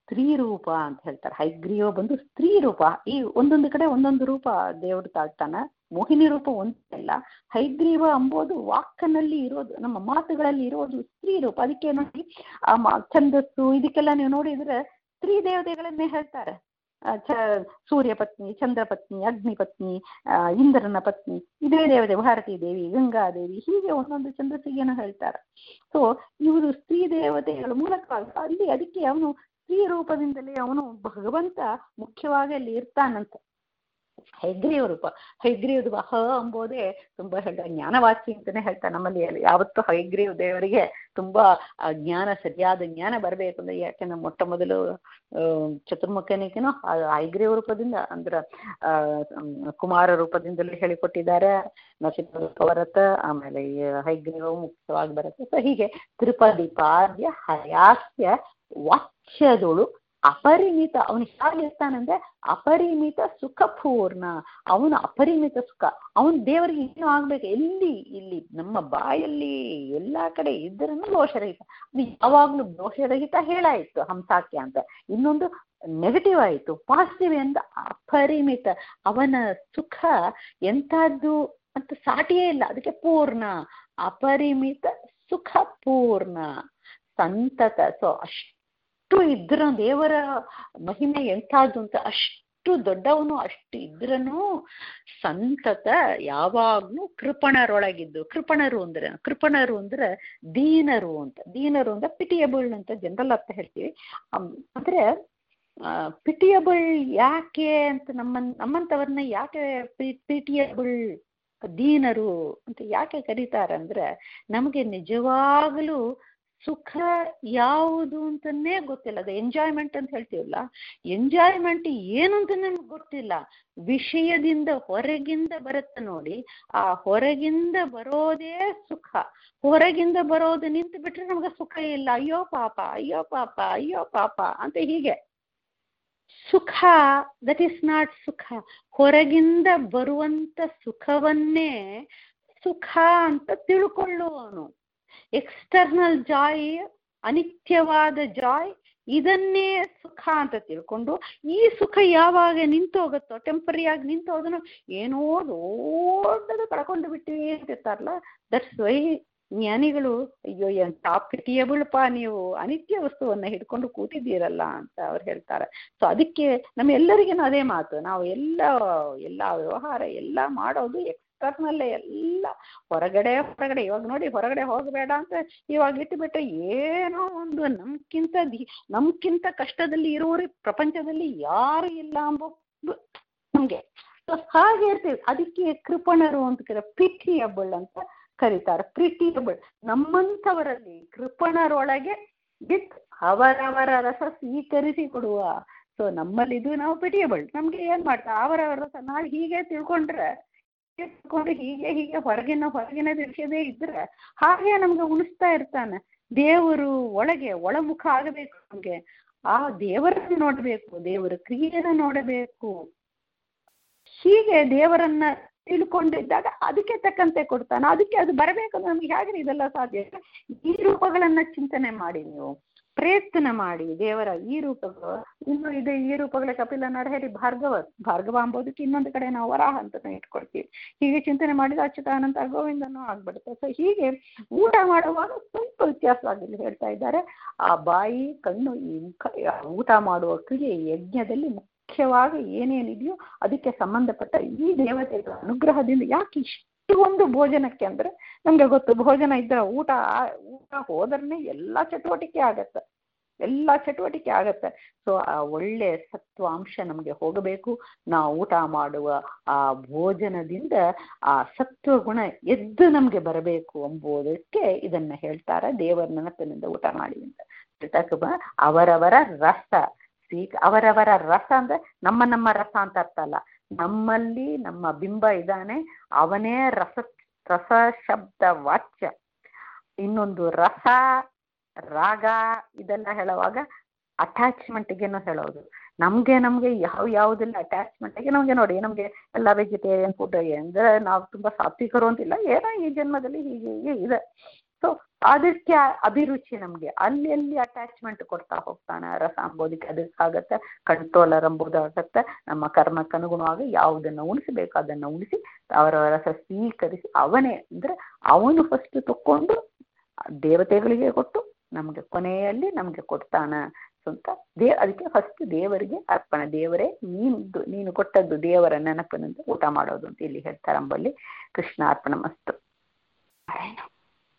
ಸ್ತ್ರೀ ರೂಪ ಅಂತ ಹೇಳ್ತಾರೆ. ಹೈಗ್ರೀವ ಬಂದು ಸ್ತ್ರೀ ರೂಪ. ಈ ಒಂದೊಂದು ಕಡೆ ಒಂದೊಂದು ರೂಪ ದೇವರು ತಾಳ್ತಾನ. ಮೋಹಿನಿ ರೂಪ ಒಂದಲ್ಲ, ಹೈಗ್ರೀವ ಅಂಬೋದು ವಾಕ್ಕನಲ್ಲಿ ಇರೋದು, ನಮ್ಮ ಮಾತುಗಳಲ್ಲಿ ಇರೋದು ಸ್ತ್ರೀ ರೂಪ. ಅದಕ್ಕೆ ನೋಡಿ ಆ ಛಂದಸ್ಸು ಇದಕ್ಕೆಲ್ಲ ನೀವು ನೋಡಿದ್ರೆ ಸ್ತ್ರೀ ದೇವತೆಗಳನ್ನೇ ಹೇಳ್ತಾರೆ. ಚ ಸೂರ್ಯ ಪತ್ನಿ, ಚಂದ್ರ ಪತ್ನಿ, ಅಗ್ನಿ ಪತ್ನಿ, ಇಂದ್ರನ ಪತ್ನಿ, ಇದೇ ದೇವತೆ ಭಾರತೀ ದೇವಿ, ಗಂಗಾದೇವಿ, ಹೀಗೆ ಒಂದೊಂದು ಛಂದಸ್ಸಿಗೇನೋ ಹೇಳ್ತಾರೆ. ಸೊ ಇವರು ಸ್ತ್ರೀ ದೇವತೆಗಳ ಮೂಲಕವಾಗಿ ಅಲ್ಲಿ ಅದಕ್ಕೆ ಅವನು ಸ್ತ್ರೀ ರೂಪದಿಂದಲೇ ಅವನು ಭಗವಂತ ಮುಖ್ಯವಾಗಿ ಅಲ್ಲಿ ಇರ್ತಾನಂತ. ಹೈಗ್ರೀವ ರೂಪ, ಹೈಗ್ರೀವ ಹ ಅಂಬೋದೇ ತುಂಬಾ ಹೇಳ್ ಜ್ಞಾನವಾಚಿ ಅಂತಾನೆ ಹೇಳ್ತಾರೆ. ನಮ್ಮಲ್ಲಿ ಯಾವತ್ತೂ ಹೈಗ್ರೀವ ದೇವರಿಗೆ ತುಂಬಾ ಜ್ಞಾನ, ಸರಿಯಾದ ಜ್ಞಾನ ಬರಬೇಕು ಅಂದ್ರೆ, ಯಾಕೆಂದ್ರೆ ಮೊಟ್ಟ ಮೊದಲು ಚತುರ್ಮುಖನಿಗೂ ಹೈಗ್ರೀವ ರೂಪದಿಂದ ಅಂದ್ರೆ ಆ ಕುಮಾರ ರೂಪದಿಂದಲೇ ಹೇಳಿಕೊಟ್ಟಿದ್ದಾರೆ. ನರಸಿಂಹ ರೂಪ ಬರುತ್ತೆ, ಆಮೇಲೆ ಹೈಗ್ರೀವ ಮುಖ್ಯವಾಗಿ ಬರುತ್ತೆ. ಸೊ ಹೀಗೆ ತ್ರಿಪದಿ ಪಾದ್ಯ ಹಯಾಸ್ಯ ವಾಚ್ಯದೋಳು ಅಪರಿಮಿತ, ಅವನು ಹೇಗಿರ್ತಾನಂದ್ರೆ ಅಪರಿಮಿತ ಸುಖಪೂರ್ಣ. ಅವನು ಅಪರಿಮಿತ ಸುಖ, ಅವನು ದೇವರಿಗೆ ಏನು ಆಗ್ಬೇಕು, ಎಲ್ಲಿ ಇಲ್ಲಿ ನಮ್ಮ ಬಾಯಲ್ಲಿ ಎಲ್ಲಾ ಕಡೆ ಇದ್ದರನ್ನು ದೋಷರಹಿತ. ಅದು ಯಾವಾಗ್ಲೂ ದೋಷರಹಿತ ಹೇಳಾಯ್ತು ಹಂಸಾಕ್ಯ ಅಂತ. ಇನ್ನೊಂದು ನೆಗೆಟಿವ್ ಆಯಿತು, ಪಾಸಿಟಿವ್ ಅಂತ ಅಪರಿಮಿತ. ಅವನ ಸುಖ ಎಂಥದ್ದು ಅಂತ ಸಾಟಿಯೇ ಇಲ್ಲ, ಅದಕ್ಕೆ ಪೂರ್ಣ, ಅಪರಿಮಿತ ಸುಖ ಪೂರ್ಣ ಸಂತತ. ಸೊ ಅಷ್ಟು ಅಷ್ಟು ಇದ್ರ ದೇವರ ಮಹಿಮೆ ಎಂಥದ್ದು ಅಂತ, ಅಷ್ಟು ದೊಡ್ಡವನು, ಅಷ್ಟು ಇದ್ರನು ಸಂತತ ಯಾವಾಗ್ಲೂ ಕೃಪಣರೊಳಗಿದ್ದು. ಕೃಪಣರು ಅಂದ್ರೆ ಕೃಪಣರು ಅಂದ್ರೆ ದೀನರು ಅಂತ. ದೀನರು ಅಂದ್ರೆ ಪಿಟಿಯಬಲ್ ಅಂತ ಜನರಲ್ ಅರ್ಥ ಹೇಳ್ತೀವಿ. ಅಂದ್ರೆ ಪಿಟಿಯಬಲ್ ಯಾಕೆ ಅಂತ, ನಮ್ಮ ನಮ್ಮಂಥವ್ರನ್ನ ಯಾಕೆ ಪಿಟಿಯಬಲ್ ದೀನರು ಅಂತ ಯಾಕೆ ಕರೀತಾರಂದ್ರೆ, ನಮಗೆ ನಿಜವಾಗಲೂ ಸುಖ ಯಾವುದು ಅಂತಾನೇ ಗೊತ್ತಿಲ್ಲ. ಅದು ಎಂಜಾಯ್ಮೆಂಟ್ ಅಂತ ಹೇಳ್ತೀವಲ್ಲ, ಎಂಜಾಯ್ಮೆಂಟ್ ಏನು ಅಂತ ನಮ್ಗೆ ಗೊತ್ತಿಲ್ಲ. ವಿಷಯದಿಂದ ಹೊರಗಿಂದ ಬರುತ್ತೆ ನೋಡಿ, ಆ ಹೊರಗಿಂದ ಬರೋದೇ ಸುಖ. ಹೊರಗಿಂದ ಬರೋದು ನಿಂತು ಬಿಟ್ರೆ ನಮ್ಗೆ ಸುಖ ಇಲ್ಲ. ಅಯ್ಯೋ ಪಾಪ, ಅಯ್ಯೋ ಪಾಪ, ಅಯ್ಯೋ ಪಾಪ ಅಂತ ಹೀಗೆ. ಸುಖ ದಟ್ ಈಸ್ ನಾಟ್ ಸುಖ. ಹೊರಗಿಂದ ಬರುವಂತ ಸುಖವನ್ನೇ ಸುಖ ಅಂತ ತಿಳ್ಕೊಳ್ಳುವವನು. ಎಕ್ಸ್ಟರ್ನಲ್ ಜಾಯ್, ಅನಿತ್ಯವಾದ ಜಾಯ್, ಇದನ್ನೇ ಸುಖ ಅಂತ ತಿಳ್ಕೊಂಡು, ಈ ಸುಖ ಯಾವಾಗ ನಿಂತು ಹೋಗುತ್ತೋ, ಟೆಂಪರರಿಯಾಗಿ ನಿಂತು ಹೋದನು, ಏನೋ ದೊಡ್ಡದು ಕಳ್ಕೊಂಡು ಬಿಟ್ಟಿವಿ ಅಂತಿರ್ತಾರಲ್ಲ, ದಟ್ಸ್ ವೈ ಜ್ಞಾನಿಗಳು ಅಯ್ಯೋ ಎಂತ ಪಿಟಿಯಬಲ್ಪಾ, ನೀವು ಅನಿತ್ಯ ವಸ್ತುವನ್ನ ಹಿಡ್ಕೊಂಡು ಕೂತಿದ್ದೀರಲ್ಲ ಅಂತ ಅವ್ರು ಹೇಳ್ತಾರೆ. ಸೊ ಅದಕ್ಕೆ ನಮ್ಮೆಲ್ಲರಿಗೇನು ಅದೇ ಮಾತು. ನಾವು ಎಲ್ಲ ಎಲ್ಲ ವ್ಯವಹಾರ ಎಲ್ಲ ಮಾಡೋದು ಎಕ್ಸ್ಟರ್ನಲ್ಲೇ, ಎಲ್ಲ ಹೊರಗಡೆ ಹೊರಗಡೆ. ಇವಾಗ ನೋಡಿ, ಹೊರಗಡೆ ಹೋಗಬೇಡ ಅಂತ ಇವಾಗ ಇಟ್ಟುಬಿಟ್ರೆ ಏನೋ ಒಂದು ನಮ್ಗಿಂತ ದಿ ನಮ್ಗಿಂತ ಕಷ್ಟದಲ್ಲಿ ಇರೋರು ಪ್ರಪಂಚದಲ್ಲಿ ಯಾರು ಇಲ್ಲ ಅಂಬೋ ನಮ್ಗೆ ಹಾಗೆ ಇರ್ತೀವಿ. ಅದಕ್ಕೆ ಕೃಪಣರು ಅಂತ ಕರೀ, ಪಿಟಿಯಬಲ್ ಅಂತ ಕರೀತಾರೆ. ಪ್ರಿಟಿಯಬಲ್ ನಮ್ಮಂಥವರಲ್ಲಿ ಕೃಪಣರೊಳಗೆ ಬಿಟ್ಟು ಅವರವರ ರಸ ಸ್ವೀಕರಿಸಿ ಕೊಡುವ. ಸೊ ನಮ್ಮಲ್ಲಿದು ನಾವು ಪಿಟಿಯಬಲ್, ನಮ್ಗೆ ಏನ್ ಮಾಡ್ತಾ ಅವರವರ ರಸ ನಾವು ಹೀಗೆ ತಿಳ್ಕೊಂಡ್ರೆ ತಿಳ್ಕೊಂಡು ಹೀಗೆ ಹೀಗೆ ಹೊರಗಿನ ಹೊರಗಿನ ವಿಷಯದೇ ಇದ್ರೆ ಹಾಗೆ ನಮ್ಗೆ ಉಣಿಸ್ತಾ ಇರ್ತಾನೆ. ದೇವರು ಒಳಗೆ ಒಳಮುಖ ಆಗಬೇಕು. ನಮ್ಗೆ ಆ ದೇವರನ್ನು ನೋಡ್ಬೇಕು, ದೇವರ ಕ್ರಿಯೆನ ನೋಡಬೇಕು. ಹೀಗೆ ದೇವರನ್ನ ತಿಳ್ಕೊಂಡಿದ್ದಾಗ ಅದಕ್ಕೆ ತಕ್ಕಂತೆ ಕೊಡ್ತಾನೆ. ಅದಕ್ಕೆ ಅದು ಬರಬೇಕಂದ್ರೆ ನಮ್ಗೆ ಹೇಗೆ ಇದೆಲ್ಲ ಸಾಧ್ಯ? ಈ ರೂಪಗಳನ್ನ ಚಿಂತನೆ ಮಾಡಿ, ನೀವು ಪ್ರಯತ್ನ ಮಾಡಿ. ದೇವರ ಈ ರೂಪಗಳು ಇನ್ನು ಇದೆ, ಈ ರೂಪಗಳ ಕಪಿಲ ನರಹರಿ ಭಾರ್ಗವ, ಭಾರ್ಗವ ಅಂಬೋದಕ್ಕೆ ಇನ್ನೊಂದು ಕಡೆ ನಾವು ವರಾಹ ಅಂತ ಇಟ್ಕೊಳ್ತೀವಿ. ಹೀಗೆ ಚಿಂತನೆ ಮಾಡಿದ ಅಚ್ಯುತಾನಂತ ಗೋವಿಂದನೂ ಆಗ್ಬಿಡುತ್ತೆ. ಸೊ ಹೀಗೆ ಊಟ ಮಾಡುವಾಗ ಸ್ವಲ್ಪ ವ್ಯತ್ಯಾಸವಾಗಿ ಹೇಳ್ತಾ ಇದ್ದಾರೆ. ಆ ಬಾಯಿ, ಕಣ್ಣು, ಈ ಊಟ ಮಾಡುವ ಕ್ರಿಯೆ ಯಜ್ಞದಲ್ಲಿ ಮುಖ್ಯವಾಗಿ ಏನೇನಿದೆಯೋ ಅದಕ್ಕೆ ಸಂಬಂಧಪಟ್ಟ ಈ ದೇವತೆಗಳ ಅನುಗ್ರಹದಿಂದ. ಯಾಕೆ ಇಷ್ಟು ಒಂದು ಭೋಜನಕ್ಕೆ ಅಂದ್ರೆ ನಮ್ಗೆ ಗೊತ್ತು, ಭೋಜನ ಇದ್ರೆ ಊಟ ಊಟ ಹೋದ್ರೆ ಎಲ್ಲ ಚಟುವಟಿಕೆ ಆಗತ್ತೆ, ಎಲ್ಲ ಚಟುವಟಿಕೆ ಆಗತ್ತೆ. ಸೊ ಆ ಒಳ್ಳೆ ಸತ್ವಾಂಶ ನಮ್ಗೆ ಹೋಗಬೇಕು. ನಾವು ಊಟ ಮಾಡುವ ಆ ಭೋಜನದಿಂದ ಆ ಸತ್ವಗುಣ ಎದ್ದು ನಮ್ಗೆ ಬರಬೇಕು ಎಂಬುದಕ್ಕೆ ಇದನ್ನ ಹೇಳ್ತಾರೆ. ದೇವರ ನೆನಪಿನಿಂದ ಊಟ ಮಾಡಿ ಅಂತ. ಅವರವರ ರಸ ಸ್ವೀಕ ಅವರವರ ರಸ ಅಂದ್ರೆ ನಮ್ಮ ನಮ್ಮ ರಸ ಅಂತ ಅರ್ಥ ಅಲ್ಲ. ನಮ್ಮಲ್ಲಿ ನಮ್ಮ ಬಿಂಬ ಇದ್ದಾನೆ, ಅವನೇ ರಸ ರಸ ಶಬ್ದ ವಾಚ್ಯ. ಇನ್ನೊಂದು ರಸ, ರಾಗ ಇದೆಲ್ಲ ಹೇಳುವಾಗ ಅಟ್ಯಾಚ್ಮೆಂಟ್ಗೇನು ಹೇಳೋದು. ನಮ್ಗೆ ನಮ್ಗೆ ಯಾವ ಯಾವುದೆಲ್ಲ ಅಟ್ಯಾಚ್ಮೆಂಟ್ಗೆ ನಮ್ಗೆ ನೋಡಿ, ನಮ್ಗೆ ಎಲ್ಲ ವೆಜಿಟೇರಿಯನ್ ಫುಡ್ ಅಂದ್ರೆ ನಾವು ತುಂಬಾ ಸಾತ್ವಿಕರು ಅಂತಿಲ್ಲ, ಏನೋ ಈ ಜನ್ಮದಲ್ಲಿ ಹೀಗೆ ಹೀಗೆ ಇದೆ. ಸೊ ಅದಕ್ಕೆ ಅಭಿರುಚಿ ನಮ್ಗೆ ಅಲ್ಲಿ ಅಲ್ಲಿ ಅಟ್ಯಾಚ್ಮೆಂಟ್ ಕೊಡ್ತಾ ಹೋಗ್ತಾನೆ. ರಸ ಅಂಬೋದಕ್ಕೆ ಅದಕ್ಕಾಗತ್ತೆ, ಕಂಟ್ರೋಲರ್ ಎಂಬುದಾಗತ್ತೆ. ನಮ್ಮ ಕರ್ಮಕ್ಕೆ ಅನುಗುಣವಾಗಿ ಯಾವುದನ್ನು ಉಣಿಸಬೇಕು ಅದನ್ನು ಉಣಿಸಿ ಅವರ ರಸ ಸ್ವೀಕರಿಸಿ ಅವನೇ ಅಂದ್ರೆ ಅವನು ಫಸ್ಟ್ ತಕ್ಕೊಂಡು ದೇವತೆಗಳಿಗೆ ಕೊಟ್ಟು ನಮ್ಗೆ ಕೊನೆಯಲ್ಲಿ ನಮ್ಗೆ ಕೊಡ್ತಾನ ಅಂತ ದೇ ಅದಕ್ಕೆ ಫಸ್ಟ್ ದೇವರಿಗೆ ಅರ್ಪಣೆ. ದೇವರೇ ನೀನು ನೀನು ಕೊಟ್ಟದ್ದು ದೇವರ ನೆನಪಿನಂತೆ ಊಟ ಮಾಡೋದು ಅಂತ ಇಲ್ಲಿ ಹೇಳ್ತಾರೆ ಅಂಬಲ್ಲಿ. ಕೃಷ್ಣ ಅರ್ಪಣ ಮಸ್ತು.